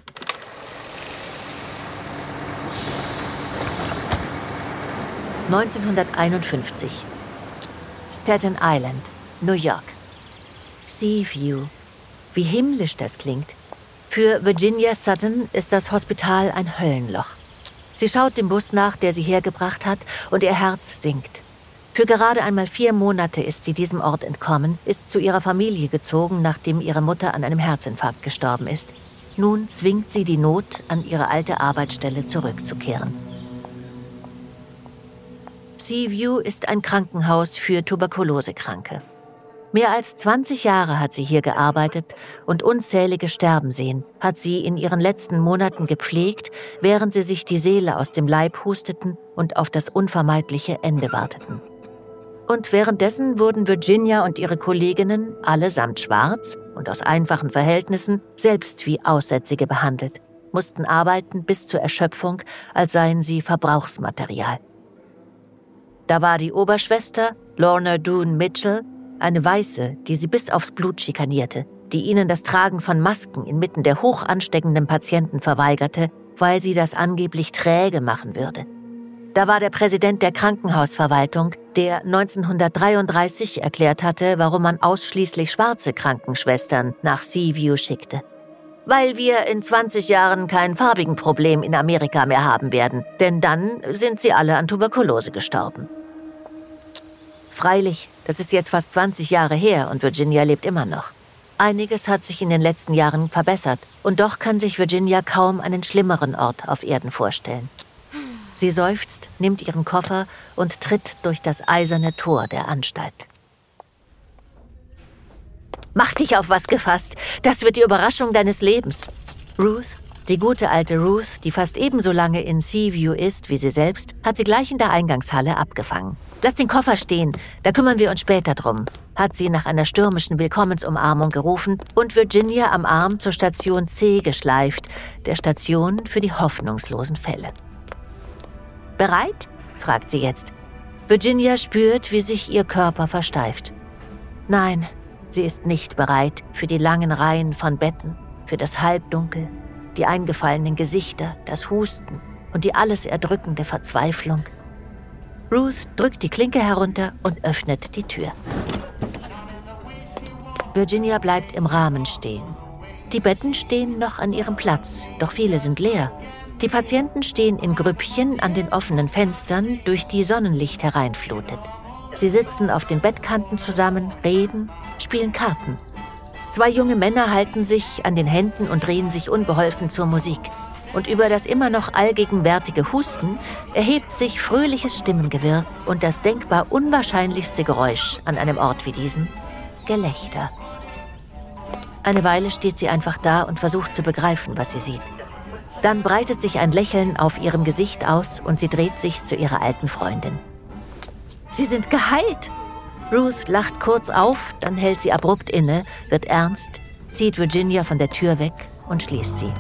neunzehnhunderteinundfünfzig. Staten Island, New York. Seaview. Wie himmlisch das klingt. Für Virginia Sutton ist das Hospital ein Höllenloch. Sie schaut dem Bus nach, der sie hergebracht hat, und ihr Herz sinkt. Für gerade einmal vier Monate ist sie diesem Ort entkommen, ist zu ihrer Familie gezogen, nachdem ihre Mutter an einem Herzinfarkt gestorben ist. Nun zwingt sie die Not, an ihre alte Arbeitsstelle zurückzukehren. Seaview ist ein Krankenhaus für Tuberkulosekranke. Mehr als zwanzig Jahre hat sie hier gearbeitet und unzählige sterben sehen, hat sie in ihren letzten Monaten gepflegt, während sie sich die Seele aus dem Leib husteten und auf das unvermeidliche Ende warteten. Und währenddessen wurden Virginia und ihre Kolleginnen, allesamt schwarz und aus einfachen Verhältnissen, selbst wie Aussätzige behandelt, mussten arbeiten bis zur Erschöpfung, als seien sie Verbrauchsmaterial. Da war die Oberschwester, Lorna Doone Mitchell, eine Weiße, die sie bis aufs Blut schikanierte, die ihnen das Tragen von Masken inmitten der hoch ansteckenden Patienten verweigerte, weil sie das angeblich träge machen würde. Da war der Präsident der Krankenhausverwaltung, der neunzehnhundertdreiunddreißig erklärt hatte, warum man ausschließlich schwarze Krankenschwestern nach Seaview schickte. Weil wir in zwanzig Jahren kein farbigen Problem in Amerika mehr haben werden, denn dann sind sie alle an Tuberkulose gestorben. Freilich, das ist jetzt fast zwanzig Jahre her und Virginia lebt immer noch. Einiges hat sich in den letzten Jahren verbessert und doch kann sich Virginia kaum einen schlimmeren Ort auf Erden vorstellen. Sie seufzt, nimmt ihren Koffer und tritt durch das eiserne Tor der Anstalt. Mach dich auf was gefasst, das wird die Überraschung deines Lebens. Ruth, die gute alte Ruth, die fast ebenso lange in Seaview ist wie sie selbst, hat sie gleich in der Eingangshalle abgefangen. Lass den Koffer stehen, da kümmern wir uns später drum, hat sie nach einer stürmischen Willkommensumarmung gerufen und Virginia am Arm zur Station C geschleift, der Station für die hoffnungslosen Fälle. Bereit? Fragt sie jetzt. Virginia spürt, wie sich ihr Körper versteift. Nein, sie ist nicht bereit für die langen Reihen von Betten, für das Halbdunkel, die eingefallenen Gesichter, das Husten und die alles erdrückende Verzweiflung. Ruth drückt die Klinke herunter und öffnet die Tür. Virginia bleibt im Rahmen stehen. Die Betten stehen noch an ihrem Platz, doch viele sind leer. Die Patienten stehen in Grüppchen an den offenen Fenstern, durch die Sonnenlicht hereinflutet. Sie sitzen auf den Bettkanten zusammen, reden, spielen Karten. Zwei junge Männer halten sich an den Händen und drehen sich unbeholfen zur Musik. Und über das immer noch allgegenwärtige Husten erhebt sich fröhliches Stimmengewirr und das denkbar unwahrscheinlichste Geräusch an einem Ort wie diesem: Gelächter. Eine Weile steht sie einfach da und versucht zu begreifen, was sie sieht. Dann breitet sich ein Lächeln auf ihrem Gesicht aus und sie dreht sich zu ihrer alten Freundin. Sie sind geheilt! Ruth lacht kurz auf, dann hält sie abrupt inne, wird ernst, zieht Virginia von der Tür weg und schließt sie.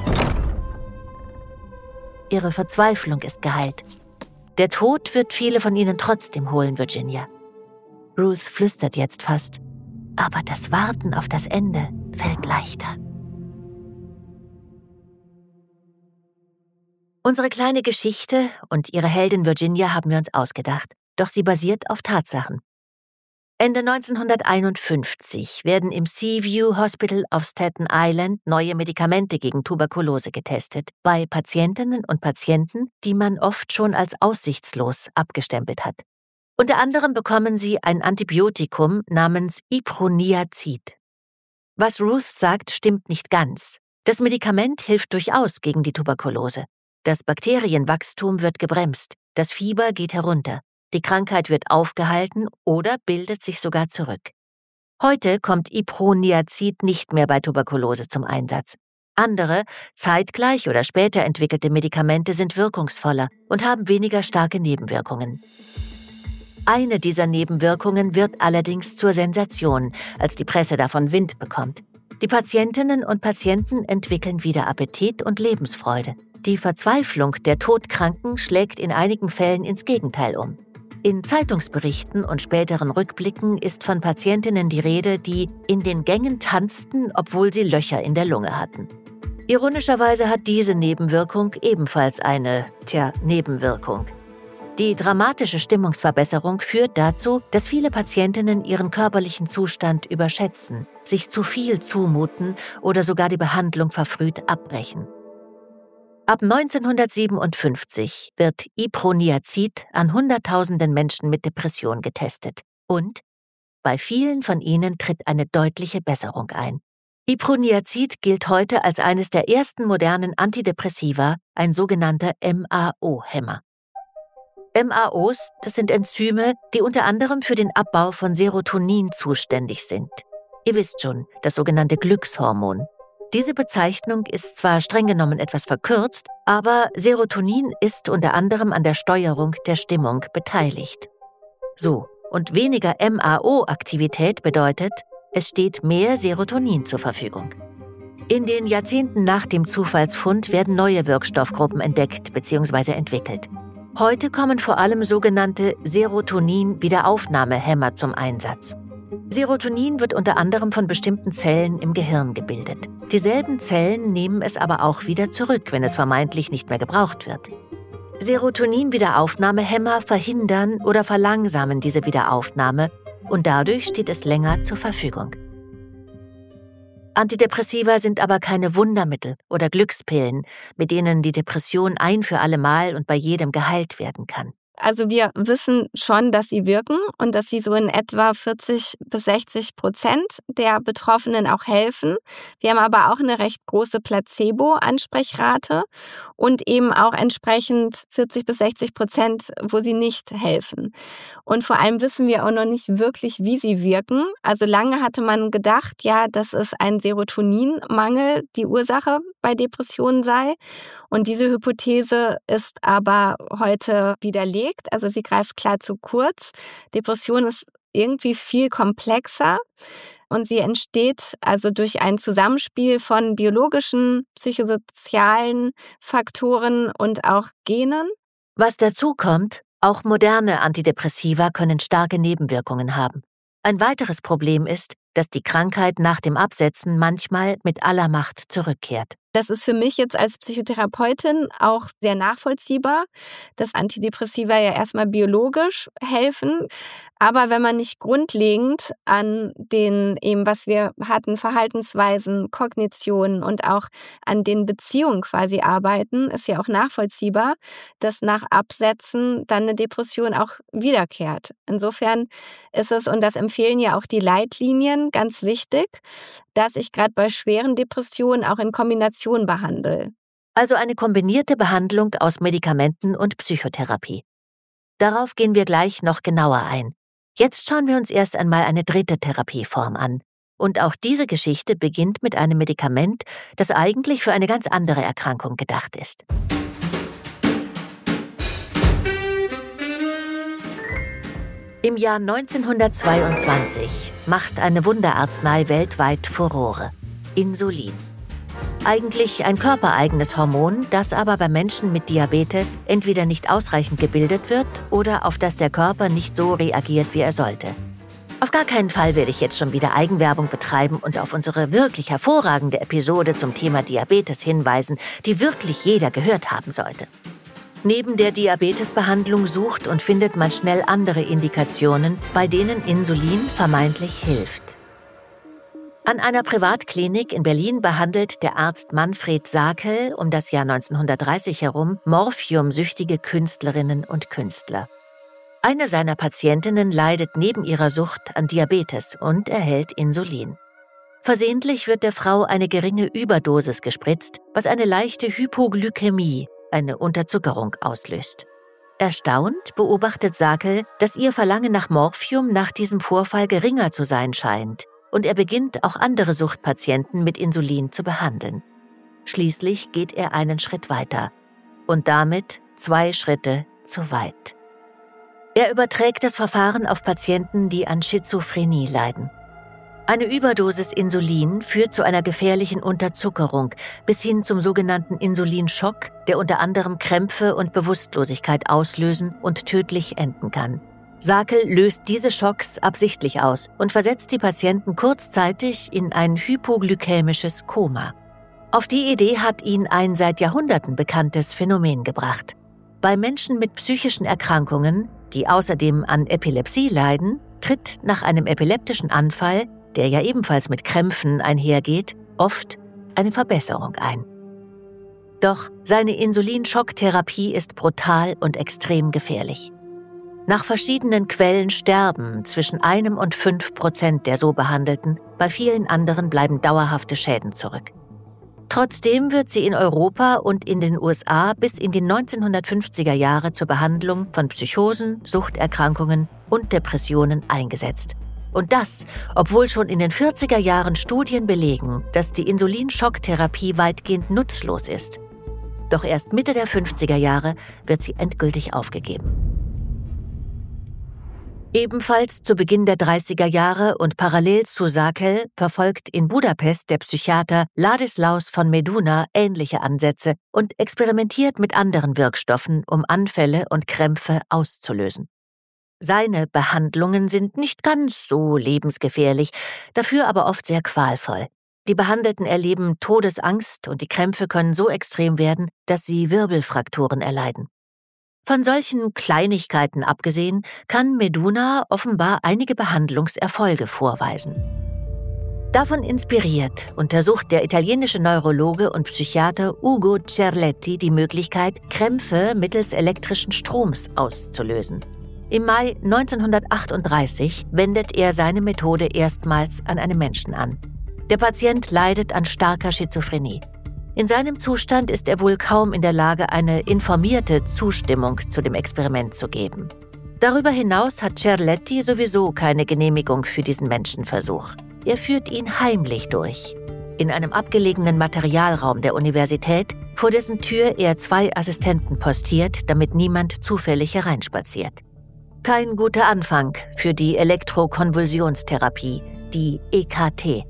Ihre Verzweiflung ist geheilt. Der Tod wird viele von ihnen trotzdem holen, Virginia. Ruth flüstert jetzt fast, aber das Warten auf das Ende fällt leichter. Unsere kleine Geschichte und ihre Heldin Virginia haben wir uns ausgedacht, doch sie basiert auf Tatsachen. Ende neunzehnhunderteinundfünfzig werden im Seaview Hospital auf Staten Island neue Medikamente gegen Tuberkulose getestet, bei Patientinnen und Patienten, die man oft schon als aussichtslos abgestempelt hat. Unter anderem bekommen sie ein Antibiotikum namens Iproniazid. Was Ruth sagt, stimmt nicht ganz. Das Medikament hilft durchaus gegen die Tuberkulose. Das Bakterienwachstum wird gebremst, das Fieber geht herunter, die Krankheit wird aufgehalten oder bildet sich sogar zurück. Heute kommt Iproniazid nicht mehr bei Tuberkulose zum Einsatz. Andere, zeitgleich oder später entwickelte Medikamente sind wirkungsvoller und haben weniger starke Nebenwirkungen. Eine dieser Nebenwirkungen wird allerdings zur Sensation, als die Presse davon Wind bekommt. Die Patientinnen und Patienten entwickeln wieder Appetit und Lebensfreude. Die Verzweiflung der Todkranken schlägt in einigen Fällen ins Gegenteil um. In Zeitungsberichten und späteren Rückblicken ist von Patientinnen die Rede, die in den Gängen tanzten, obwohl sie Löcher in der Lunge hatten. Ironischerweise hat diese Nebenwirkung ebenfalls eine, tja, Nebenwirkung. Die dramatische Stimmungsverbesserung führt dazu, dass viele Patientinnen ihren körperlichen Zustand überschätzen, sich zu viel zumuten oder sogar die Behandlung verfrüht abbrechen. Ab neunzehnhundertsiebenundfünfzig wird Iproniazid an Hunderttausenden Menschen mit Depression getestet und bei vielen von ihnen tritt eine deutliche Besserung ein. Iproniazid gilt heute als eines der ersten modernen Antidepressiva, ein sogenannter M A O-Hemmer. M A Os, das sind Enzyme, die unter anderem für den Abbau von Serotonin zuständig sind. Ihr wisst schon, das sogenannte Glückshormon. Diese Bezeichnung ist zwar streng genommen etwas verkürzt, aber Serotonin ist unter anderem an der Steuerung der Stimmung beteiligt. So, und weniger M A O-Aktivität bedeutet, es steht mehr Serotonin zur Verfügung. In den Jahrzehnten nach dem Zufallsfund werden neue Wirkstoffgruppen entdeckt bzw. entwickelt. Heute kommen vor allem sogenannte Serotonin-Wiederaufnahmehemmer zum Einsatz. Serotonin wird unter anderem von bestimmten Zellen im Gehirn gebildet. Dieselben Zellen nehmen es aber auch wieder zurück, wenn es vermeintlich nicht mehr gebraucht wird. Serotonin-Wiederaufnahmehemmer verhindern oder verlangsamen diese Wiederaufnahme und dadurch steht es länger zur Verfügung. Antidepressiva sind aber keine Wundermittel oder Glückspillen, mit denen die Depression ein für alle Mal und bei jedem geheilt werden kann. Also wir wissen schon, dass sie wirken und dass sie so in etwa vierzig bis sechzig Prozent der Betroffenen auch helfen. Wir haben aber auch eine recht große Placebo-Ansprechrate und eben auch entsprechend vierzig bis sechzig Prozent, wo sie nicht helfen. Und vor allem wissen wir auch noch nicht wirklich, wie sie wirken. Also lange hatte man gedacht, ja, dass es ein Serotoninmangel die Ursache bei Depressionen sei. Und diese Hypothese ist aber heute widerlegt. Also sie greift klar zu kurz. Depression ist irgendwie viel komplexer und sie entsteht also durch ein Zusammenspiel von biologischen, psychosozialen Faktoren und auch Genen. Was dazu kommt, auch moderne Antidepressiva können starke Nebenwirkungen haben. Ein weiteres Problem ist, dass die Krankheit nach dem Absetzen manchmal mit aller Macht zurückkehrt. Das ist für mich jetzt als Psychotherapeutin auch sehr nachvollziehbar, dass Antidepressiva ja erstmal biologisch helfen. Aber wenn man nicht grundlegend an den, eben was wir hatten, Verhaltensweisen, Kognitionen und auch an den Beziehungen quasi arbeiten, ist ja auch nachvollziehbar, dass nach Absetzen dann eine Depression auch wiederkehrt. Insofern ist es, und das empfehlen ja auch die Leitlinien, ganz wichtig, dass ich gerade bei schweren Depressionen auch in Kombination behandle. Also eine kombinierte Behandlung aus Medikamenten und Psychotherapie. Darauf gehen wir gleich noch genauer ein. Jetzt schauen wir uns erst einmal eine dritte Therapieform an. Und auch diese Geschichte beginnt mit einem Medikament, das eigentlich für eine ganz andere Erkrankung gedacht ist. Im Jahr neunzehnhundertzweiundzwanzig macht eine Wunderarznei weltweit Furore: Insulin. Eigentlich ein körpereigenes Hormon, das aber bei Menschen mit Diabetes entweder nicht ausreichend gebildet wird oder auf das der Körper nicht so reagiert, wie er sollte. Auf gar keinen Fall werde ich jetzt schon wieder Eigenwerbung betreiben und auf unsere wirklich hervorragende Episode zum Thema Diabetes hinweisen, die wirklich jeder gehört haben sollte. Neben der Diabetesbehandlung sucht und findet man schnell andere Indikationen, bei denen Insulin vermeintlich hilft. An einer Privatklinik in Berlin behandelt der Arzt Manfred Sakel um das Jahr neunzehnhundertdreißig herum morphiumsüchtige Künstlerinnen und Künstler. Eine seiner Patientinnen leidet neben ihrer Sucht an Diabetes und erhält Insulin. Versehentlich wird der Frau eine geringe Überdosis gespritzt, was eine leichte Hypoglykämie, eine Unterzuckerung, auslöst. Erstaunt beobachtet Sakel, dass ihr Verlangen nach Morphium nach diesem Vorfall geringer zu sein scheint, und er beginnt auch andere Suchtpatienten mit Insulin zu behandeln. Schließlich geht er einen Schritt weiter und damit zwei Schritte zu weit. Er überträgt das Verfahren auf Patienten, die an Schizophrenie leiden. Eine Überdosis Insulin führt zu einer gefährlichen Unterzuckerung bis hin zum sogenannten Insulinschock, der unter anderem Krämpfe und Bewusstlosigkeit auslösen und tödlich enden kann. Sakel löst diese Schocks absichtlich aus und versetzt die Patienten kurzzeitig in ein hypoglykämisches Koma. Auf die Idee hat ihn ein seit Jahrhunderten bekanntes Phänomen gebracht. Bei Menschen mit psychischen Erkrankungen, die außerdem an Epilepsie leiden, tritt nach einem epileptischen Anfall, der ja ebenfalls mit Krämpfen einhergeht, oft eine Verbesserung ein. Doch seine Insulinschocktherapie ist brutal und extrem gefährlich. Nach verschiedenen Quellen sterben zwischen einem und fünf Prozent der so Behandelten, bei vielen anderen bleiben dauerhafte Schäden zurück. Trotzdem wird sie in Europa und in den U S A bis in die neunzehnhundertfünfziger Jahre zur Behandlung von Psychosen, Suchterkrankungen und Depressionen eingesetzt. Und das, obwohl schon in den vierziger Jahren Studien belegen, dass die Insulinschocktherapie weitgehend nutzlos ist. Doch erst Mitte der fünfziger Jahre wird sie endgültig aufgegeben. Ebenfalls zu Beginn der dreißiger Jahre und parallel zu Sakel verfolgt in Budapest der Psychiater Ladislaus von Meduna ähnliche Ansätze und experimentiert mit anderen Wirkstoffen, um Anfälle und Krämpfe auszulösen. Seine Behandlungen sind nicht ganz so lebensgefährlich, dafür aber oft sehr qualvoll. Die Behandelten erleben Todesangst und die Krämpfe können so extrem werden, dass sie Wirbelfrakturen erleiden. Von solchen Kleinigkeiten abgesehen, kann Meduna offenbar einige Behandlungserfolge vorweisen. Davon inspiriert untersucht der italienische Neurologe und Psychiater Ugo Cerletti die Möglichkeit, Krämpfe mittels elektrischen Stroms auszulösen. Im Mai neunzehnhundertachtunddreißig wendet er seine Methode erstmals an einem Menschen an. Der Patient leidet an starker Schizophrenie. In seinem Zustand ist er wohl kaum in der Lage, eine informierte Zustimmung zu dem Experiment zu geben. Darüber hinaus hat Cerletti sowieso keine Genehmigung für diesen Menschenversuch. Er führt ihn heimlich durch. In einem abgelegenen Materialraum der Universität, vor dessen Tür er zwei Assistenten postiert, damit niemand zufällig hereinspaziert. Kein guter Anfang für die Elektrokonvulsionstherapie, die E K T.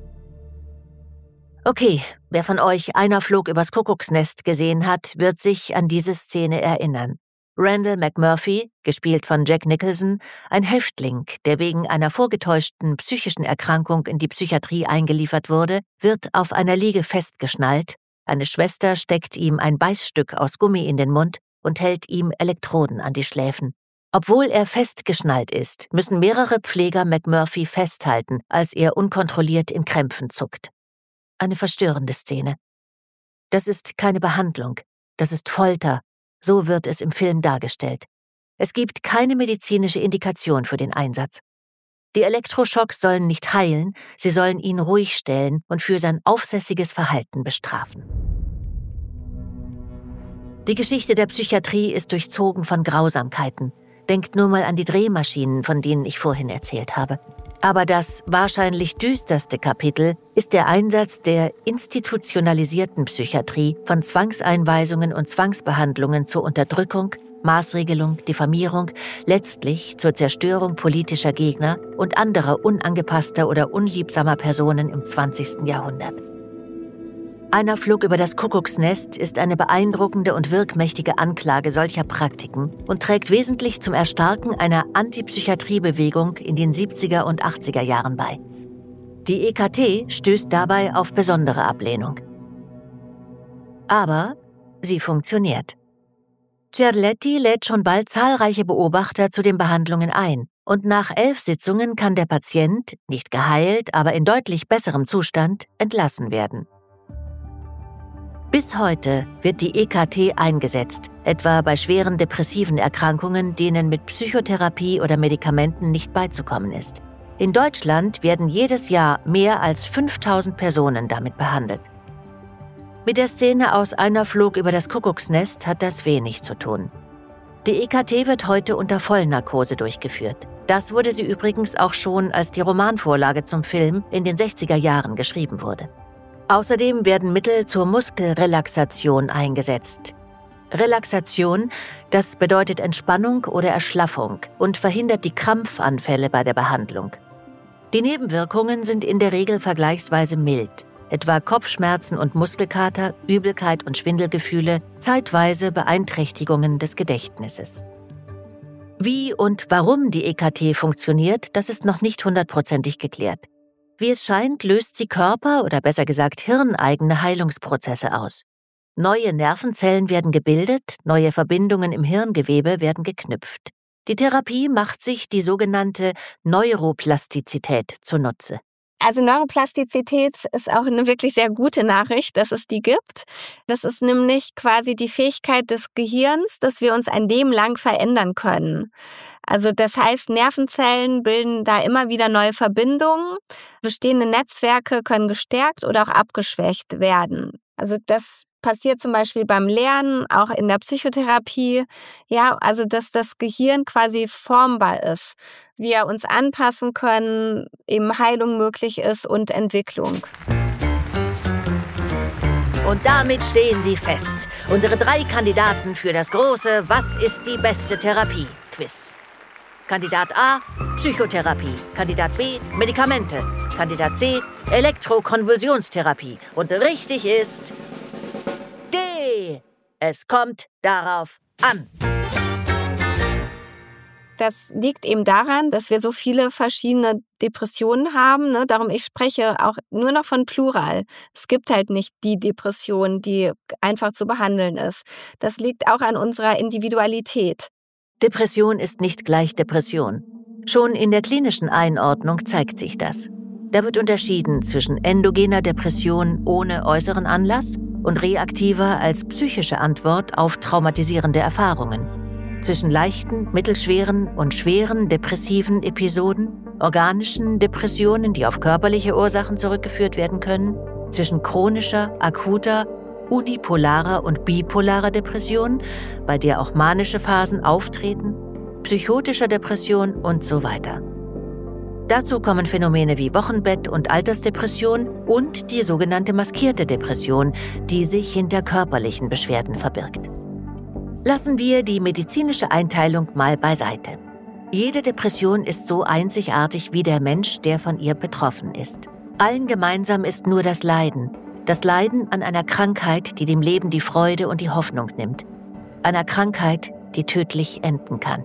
Okay, wer von euch Einer flog übers Kuckucksnest gesehen hat, wird sich an diese Szene erinnern. Randall McMurphy, gespielt von Jack Nicholson, ein Häftling, der wegen einer vorgetäuschten psychischen Erkrankung in die Psychiatrie eingeliefert wurde, wird auf einer Liege festgeschnallt. Eine Schwester steckt ihm ein Beißstück aus Gummi in den Mund und hält ihm Elektroden an die Schläfen. Obwohl er festgeschnallt ist, müssen mehrere Pfleger McMurphy festhalten, als er unkontrolliert in Krämpfen zuckt. Eine verstörende Szene. Das ist keine Behandlung, das ist Folter, so wird es im Film dargestellt. Es gibt keine medizinische Indikation für den Einsatz. Die Elektroschocks sollen nicht heilen, sie sollen ihn ruhig stellen und für sein aufsässiges Verhalten bestrafen. Die Geschichte der Psychiatrie ist durchzogen von Grausamkeiten. Denkt nur mal an die Drehmaschinen, von denen ich vorhin erzählt habe. Aber das wahrscheinlich düsterste Kapitel ist der Einsatz der institutionalisierten Psychiatrie von Zwangseinweisungen und Zwangsbehandlungen zur Unterdrückung, Maßregelung, Diffamierung, letztlich zur Zerstörung politischer Gegner und anderer unangepasster oder unliebsamer Personen im zwanzigsten Jahrhundert. Einer flog über das Kuckucksnest ist eine beeindruckende und wirkmächtige Anklage solcher Praktiken und trägt wesentlich zum Erstarken einer Antipsychiatriebewegung in den siebziger und achtziger Jahren bei. Die E K T stößt dabei auf besondere Ablehnung. Aber sie funktioniert. Cerletti lädt schon bald zahlreiche Beobachter zu den Behandlungen ein und nach elf Sitzungen kann der Patient, nicht geheilt, aber in deutlich besserem Zustand, entlassen werden. Bis heute wird die E K T eingesetzt, etwa bei schweren depressiven Erkrankungen, denen mit Psychotherapie oder Medikamenten nicht beizukommen ist. In Deutschland werden jedes Jahr mehr als fünftausend Personen damit behandelt. Mit der Szene aus Einer flog über das Kuckucksnest hat das wenig zu tun. Die E K T wird heute unter Vollnarkose durchgeführt. Das wurde sie übrigens auch schon, als die Romanvorlage zum Film in den sechziger Jahren geschrieben wurde. Außerdem werden Mittel zur Muskelrelaxation eingesetzt. Relaxation, das bedeutet Entspannung oder Erschlaffung und verhindert die Krampfanfälle bei der Behandlung. Die Nebenwirkungen sind in der Regel vergleichsweise mild, etwa Kopfschmerzen und Muskelkater, Übelkeit und Schwindelgefühle, zeitweise Beeinträchtigungen des Gedächtnisses. Wie und warum die E K T funktioniert, das ist noch nicht hundertprozentig geklärt. Wie es scheint, löst sie Körper- oder besser gesagt hirneigene Heilungsprozesse aus. Neue Nervenzellen werden gebildet, neue Verbindungen im Hirngewebe werden geknüpft. Die Therapie macht sich die sogenannte Neuroplastizität zunutze. Also Neuroplastizität ist auch eine wirklich sehr gute Nachricht, dass es die gibt. Das ist nämlich quasi die Fähigkeit des Gehirns, dass wir uns ein Leben lang verändern können. Also das heißt, Nervenzellen bilden da immer wieder neue Verbindungen. Bestehende Netzwerke können gestärkt oder auch abgeschwächt werden. Also das passiert zum Beispiel beim Lernen, auch in der Psychotherapie. Ja, also dass das Gehirn quasi formbar ist. Wir uns anpassen können, eben Heilung möglich ist und Entwicklung. Und damit stehen sie fest. Unsere drei Kandidaten für das große Was ist die beste Therapie? Quiz. Kandidat A, Psychotherapie. Kandidat B, Medikamente. Kandidat C, Elektrokonvulsionstherapie. Und richtig ist D. Es kommt darauf an. Das liegt eben daran, dass wir so viele verschiedene Depressionen haben. Ne? Darum, ich spreche auch nur noch von Plural. Es gibt halt nicht die Depression, die einfach zu behandeln ist. Das liegt auch an unserer Individualität. Depression ist nicht gleich Depression. Schon in der klinischen Einordnung zeigt sich das. Da wird unterschieden zwischen endogener Depression ohne äußeren Anlass und reaktiver als psychische Antwort auf traumatisierende Erfahrungen. Zwischen leichten, mittelschweren und schweren depressiven Episoden, organischen Depressionen, die auf körperliche Ursachen zurückgeführt werden können, zwischen chronischer, akuter, unipolarer und bipolarer Depression, bei der auch manische Phasen auftreten, psychotischer Depression und so weiter. Dazu kommen Phänomene wie Wochenbett- und Altersdepression und die sogenannte maskierte Depression, die sich hinter körperlichen Beschwerden verbirgt. Lassen wir die medizinische Einteilung mal beiseite. Jede Depression ist so einzigartig wie der Mensch, der von ihr betroffen ist. Allen gemeinsam ist nur das Leiden. Das Leiden an einer Krankheit, die dem Leben die Freude und die Hoffnung nimmt. Einer Krankheit, die tödlich enden kann.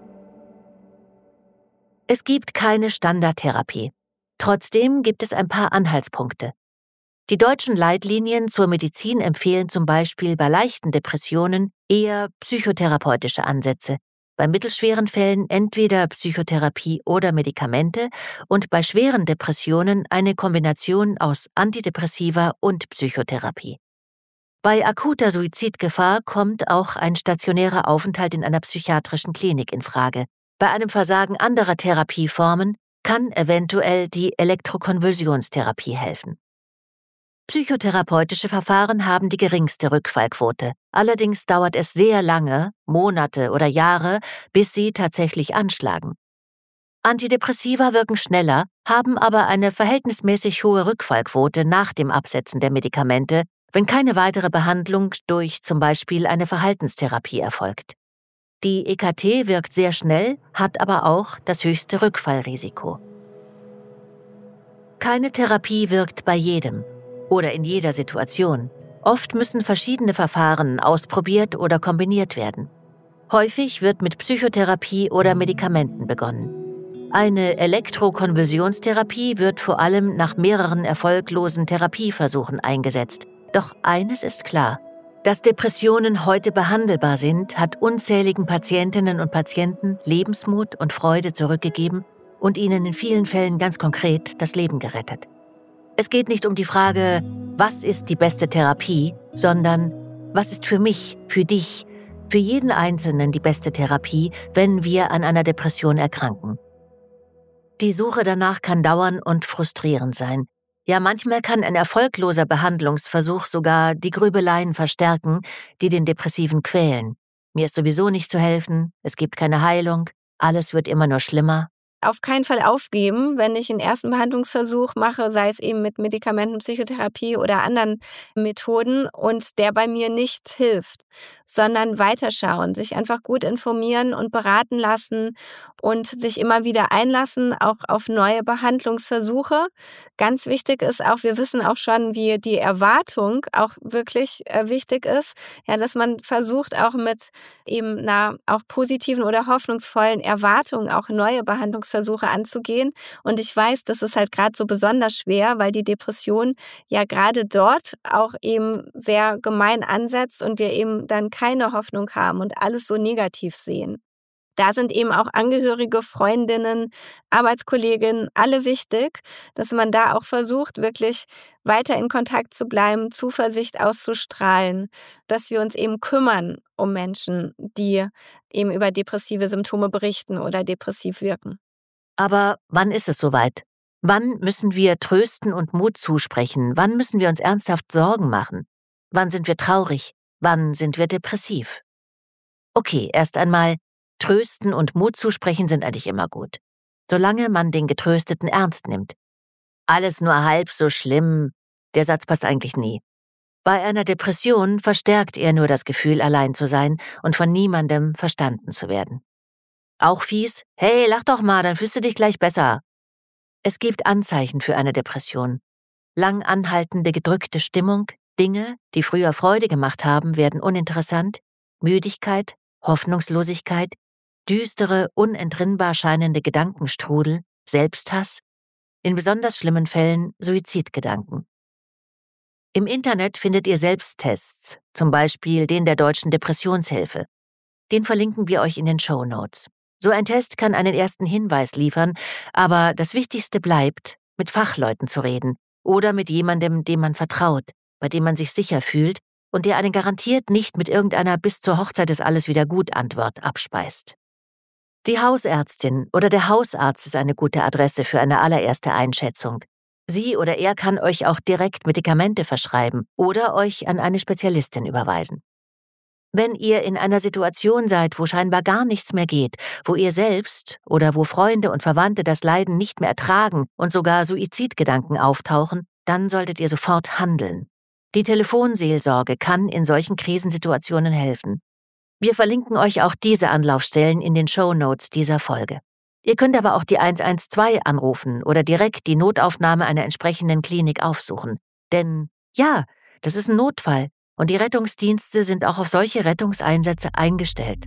Es gibt keine Standardtherapie. Trotzdem gibt es ein paar Anhaltspunkte. Die deutschen Leitlinien zur Medizin empfehlen zum Beispiel bei leichten Depressionen eher psychotherapeutische Ansätze, bei mittelschweren Fällen entweder Psychotherapie oder Medikamente und bei schweren Depressionen eine Kombination aus Antidepressiva und Psychotherapie. Bei akuter Suizidgefahr kommt auch ein stationärer Aufenthalt in einer psychiatrischen Klinik in Frage. Bei einem Versagen anderer Therapieformen kann eventuell die Elektrokonvulsionstherapie helfen. Psychotherapeutische Verfahren haben die geringste Rückfallquote. Allerdings dauert es sehr lange, Monate oder Jahre, bis sie tatsächlich anschlagen. Antidepressiva wirken schneller, haben aber eine verhältnismäßig hohe Rückfallquote nach dem Absetzen der Medikamente, wenn keine weitere Behandlung durch zum Beispiel eine Verhaltenstherapie erfolgt. Die E K T wirkt sehr schnell, hat aber auch das höchste Rückfallrisiko. Keine Therapie wirkt bei jedem oder in jeder Situation. Oft müssen verschiedene Verfahren ausprobiert oder kombiniert werden. Häufig wird mit Psychotherapie oder Medikamenten begonnen. Eine Elektrokonvulsionstherapie wird vor allem nach mehreren erfolglosen Therapieversuchen eingesetzt. Doch eines ist klar: Dass Depressionen heute behandelbar sind, hat unzähligen Patientinnen und Patienten Lebensmut und Freude zurückgegeben und ihnen in vielen Fällen ganz konkret das Leben gerettet. Es geht nicht um die Frage, was ist die beste Therapie, sondern was ist für mich, für dich, für jeden Einzelnen die beste Therapie, wenn wir an einer Depression erkranken. Die Suche danach kann dauern und frustrierend sein. Ja, manchmal kann ein erfolgloser Behandlungsversuch sogar die Grübeleien verstärken, die den Depressiven quälen. Mir ist sowieso nicht zu helfen, es gibt keine Heilung, alles wird immer nur schlimmer. Auf keinen Fall aufgeben, wenn ich einen ersten Behandlungsversuch mache, sei es eben mit Medikamenten, Psychotherapie oder anderen Methoden und der bei mir nicht hilft, sondern weiterschauen, sich einfach gut informieren und beraten lassen und sich immer wieder einlassen, auch auf neue Behandlungsversuche. Ganz wichtig ist auch, wir wissen auch schon, wie die Erwartung auch wirklich äh, wichtig ist, ja, dass man versucht auch mit eben einer auch positiven oder hoffnungsvollen Erwartung auch neue Behandlungsversuche Versuche anzugehen. Und ich weiß, das ist halt gerade so besonders schwer, weil die Depression ja gerade dort auch eben sehr gemein ansetzt und wir eben dann keine Hoffnung haben und alles so negativ sehen. Da sind eben auch Angehörige, Freundinnen, Arbeitskolleginnen, alle wichtig, dass man da auch versucht, wirklich weiter in Kontakt zu bleiben, Zuversicht auszustrahlen, dass wir uns eben kümmern um Menschen, die eben über depressive Symptome berichten oder depressiv wirken. Aber wann ist es soweit? Wann müssen wir trösten und Mut zusprechen? Wann müssen wir uns ernsthaft Sorgen machen? Wann sind wir traurig? Wann sind wir depressiv? Okay, erst einmal, trösten und Mut zusprechen sind eigentlich immer gut, solange man den Getrösteten ernst nimmt. Alles nur halb so schlimm, der Satz passt eigentlich nie. Bei einer Depression verstärkt er nur das Gefühl, allein zu sein und von niemandem verstanden zu werden. Auch fies, hey, lach doch mal, dann fühlst du dich gleich besser. Es gibt Anzeichen für eine Depression. Lang anhaltende gedrückte Stimmung, Dinge, die früher Freude gemacht haben, werden uninteressant, Müdigkeit, Hoffnungslosigkeit, düstere, unentrinnbar scheinende Gedankenstrudel, Selbsthass, in besonders schlimmen Fällen Suizidgedanken. Im Internet findet ihr Selbsttests, zum Beispiel den der Deutschen Depressionshilfe. Den verlinken wir euch in den Shownotes. So ein Test kann einen ersten Hinweis liefern, aber das Wichtigste bleibt, mit Fachleuten zu reden oder mit jemandem, dem man vertraut, bei dem man sich sicher fühlt und der einen garantiert nicht mit irgendeiner bis zur Hochzeit ist alles wieder gut Antwort abspeist. Die Hausärztin oder der Hausarzt ist eine gute Adresse für eine allererste Einschätzung. Sie oder er kann euch auch direkt Medikamente verschreiben oder euch an eine Spezialistin überweisen. Wenn ihr in einer Situation seid, wo scheinbar gar nichts mehr geht, wo ihr selbst oder wo Freunde und Verwandte das Leiden nicht mehr ertragen und sogar Suizidgedanken auftauchen, dann solltet ihr sofort handeln. Die Telefonseelsorge kann in solchen Krisensituationen helfen. Wir verlinken euch auch diese Anlaufstellen in den Shownotes dieser Folge. Ihr könnt aber auch die eins eins zwei anrufen oder direkt die Notaufnahme einer entsprechenden Klinik aufsuchen. Denn ja, das ist ein Notfall. Und die Rettungsdienste sind auch auf solche Rettungseinsätze eingestellt.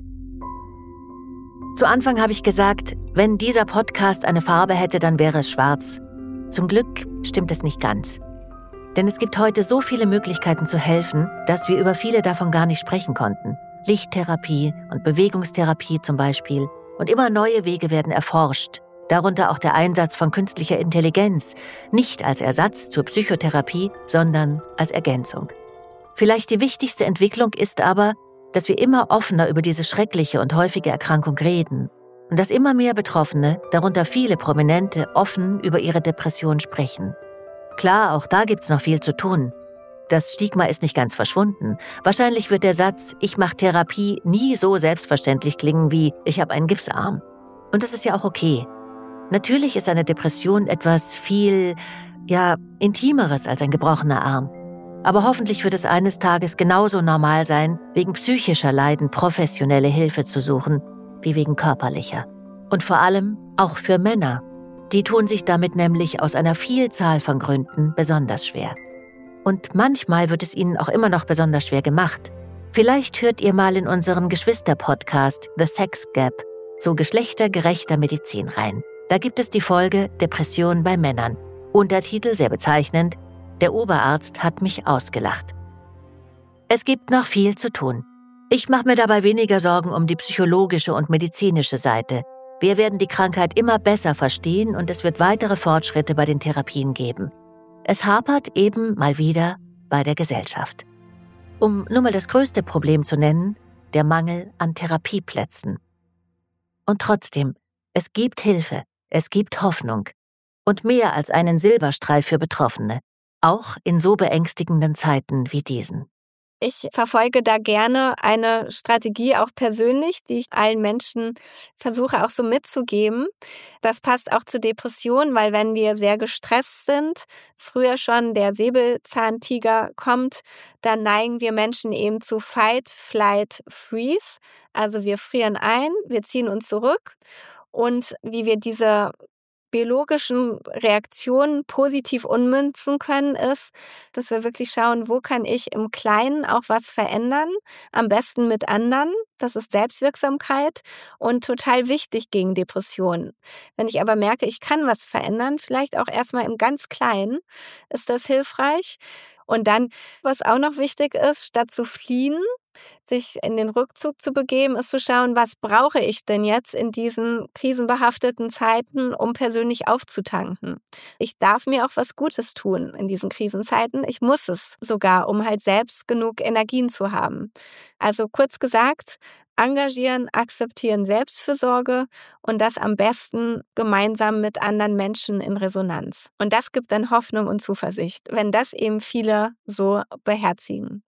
Zu Anfang habe ich gesagt, wenn dieser Podcast eine Farbe hätte, dann wäre es schwarz. Zum Glück stimmt es nicht ganz. Denn es gibt heute so viele Möglichkeiten zu helfen, dass wir über viele davon gar nicht sprechen konnten. Lichttherapie und Bewegungstherapie zum Beispiel. Und immer neue Wege werden erforscht. Darunter auch der Einsatz von künstlicher Intelligenz. Nicht als Ersatz zur Psychotherapie, sondern als Ergänzung. Vielleicht die wichtigste Entwicklung ist aber, dass wir immer offener über diese schreckliche und häufige Erkrankung reden und dass immer mehr Betroffene, darunter viele Prominente, offen über ihre Depression sprechen. Klar, auch da gibt's noch viel zu tun. Das Stigma ist nicht ganz verschwunden. Wahrscheinlich wird der Satz, ich mache Therapie, nie so selbstverständlich klingen wie, ich habe einen Gipsarm. Und das ist ja auch okay. Natürlich ist eine Depression etwas viel, ja, Intimeres als ein gebrochener Arm. Aber hoffentlich wird es eines Tages genauso normal sein, wegen psychischer Leiden professionelle Hilfe zu suchen, wie wegen körperlicher. Und vor allem auch für Männer. Die tun sich damit nämlich aus einer Vielzahl von Gründen besonders schwer. Und manchmal wird es ihnen auch immer noch besonders schwer gemacht. Vielleicht hört ihr mal in unseren Geschwister-Podcast The Sex Gap zu geschlechtergerechter Medizin rein. Da gibt es die Folge Depression bei Männern. Untertitel sehr bezeichnend: Der Oberarzt hat mich ausgelacht. Es gibt noch viel zu tun. Ich mache mir dabei weniger Sorgen um die psychologische und medizinische Seite. Wir werden die Krankheit immer besser verstehen und es wird weitere Fortschritte bei den Therapien geben. Es hapert eben mal wieder bei der Gesellschaft. Um nur mal das größte Problem zu nennen, der Mangel an Therapieplätzen. Und trotzdem, es gibt Hilfe, es gibt Hoffnung und mehr als einen Silberstreif für Betroffene, auch in so beängstigenden Zeiten wie diesen. Ich verfolge da gerne eine Strategie auch persönlich, die ich allen Menschen versuche auch so mitzugeben. Das passt auch zu Depressionen, weil wenn wir sehr gestresst sind, früher schon der Säbelzahntiger kommt, dann neigen wir Menschen eben zu Fight, Flight, Freeze. Also wir frieren ein, wir ziehen uns zurück und wie wir diese biologischen Reaktionen positiv ummünzen können, ist, dass wir wirklich schauen, wo kann ich im Kleinen auch was verändern, am besten mit anderen, das ist Selbstwirksamkeit und total wichtig gegen Depressionen. Wenn ich aber merke, ich kann was verändern, vielleicht auch erstmal im ganz Kleinen, ist das hilfreich. Und dann, was auch noch wichtig ist, statt zu fliehen, sich in den Rückzug zu begeben, ist zu schauen, was brauche ich denn jetzt in diesen krisenbehafteten Zeiten, um persönlich aufzutanken. Ich darf mir auch was Gutes tun in diesen Krisenzeiten. Ich muss es sogar, um halt selbst genug Energien zu haben. Also kurz gesagt, engagieren, akzeptieren, Selbstfürsorge und das am besten gemeinsam mit anderen Menschen in Resonanz. Und das gibt dann Hoffnung und Zuversicht, wenn das eben viele so beherzigen.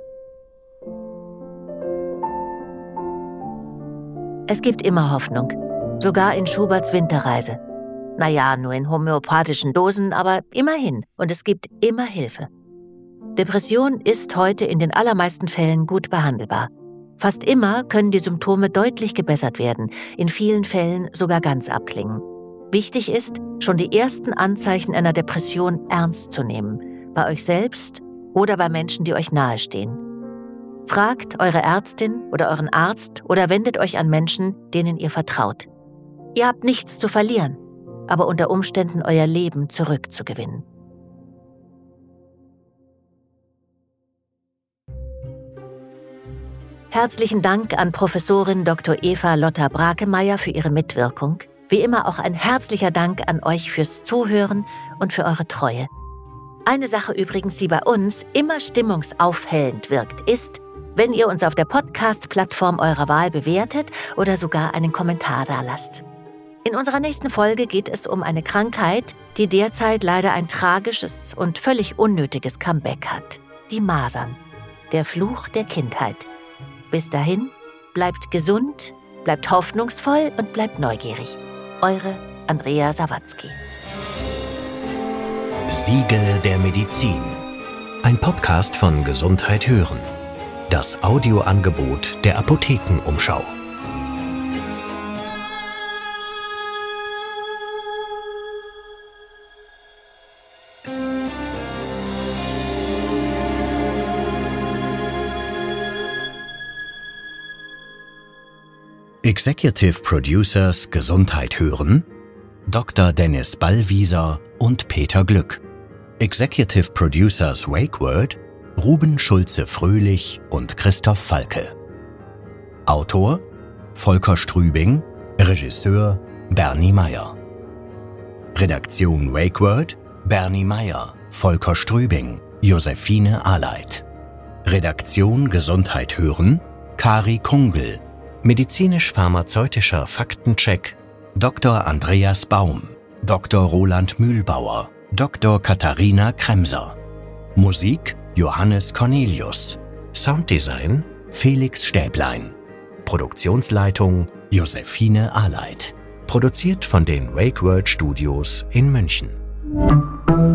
Es gibt immer Hoffnung, sogar in Schuberts Winterreise. Naja, nur in homöopathischen Dosen, aber immerhin. Und es gibt immer Hilfe. Depression ist heute in den allermeisten Fällen gut behandelbar. Fast immer können die Symptome deutlich gebessert werden, in vielen Fällen sogar ganz abklingen. Wichtig ist, schon die ersten Anzeichen einer Depression ernst zu nehmen, bei euch selbst oder bei Menschen, die euch nahestehen. Fragt eure Ärztin oder euren Arzt oder wendet euch an Menschen, denen ihr vertraut. Ihr habt nichts zu verlieren, aber unter Umständen euer Leben zurückzugewinnen. Herzlichen Dank an Professorin Doktor Eva Lotter-Brakemeyer für ihre Mitwirkung. Wie immer auch ein herzlicher Dank an euch fürs Zuhören und für eure Treue. Eine Sache übrigens, die bei uns immer stimmungsaufhellend wirkt, ist, wenn ihr uns auf der Podcast-Plattform eurer Wahl bewertet oder sogar einen Kommentar dalasst. In unserer nächsten Folge geht es um eine Krankheit, die derzeit leider ein tragisches und völlig unnötiges Comeback hat. Die Masern. Der Fluch der Kindheit. Bis dahin, bleibt gesund, bleibt hoffnungsvoll und bleibt neugierig. Eure Andrea Sawatzki. Siegel der Medizin. Ein Podcast von Gesundheit hören. Das Audioangebot der Apothekenumschau. Executive Producers Gesundheit hören: Doktor Dennis Ballwieser und Peter Glück. Executive Producers Wake Word: Ruben Schulze-Fröhlich und Christoph Falke. Autor: Volker Strübing, Regisseur: Bernie Meyer. Redaktion Wake Word: Bernie Meyer, Volker Strübing, Josephine Ahleit. Redaktion Gesundheit hören: Kari Kungel. Medizinisch-pharmazeutischer Faktencheck: Doktor Andreas Baum, Doktor Roland Mühlbauer, Doktor Katharina Kremser. Musik: Johannes Cornelius. Sounddesign: Felix Stäblein. Produktionsleitung: Josephine Ahleit. Produziert von den Wake Word Studios in München.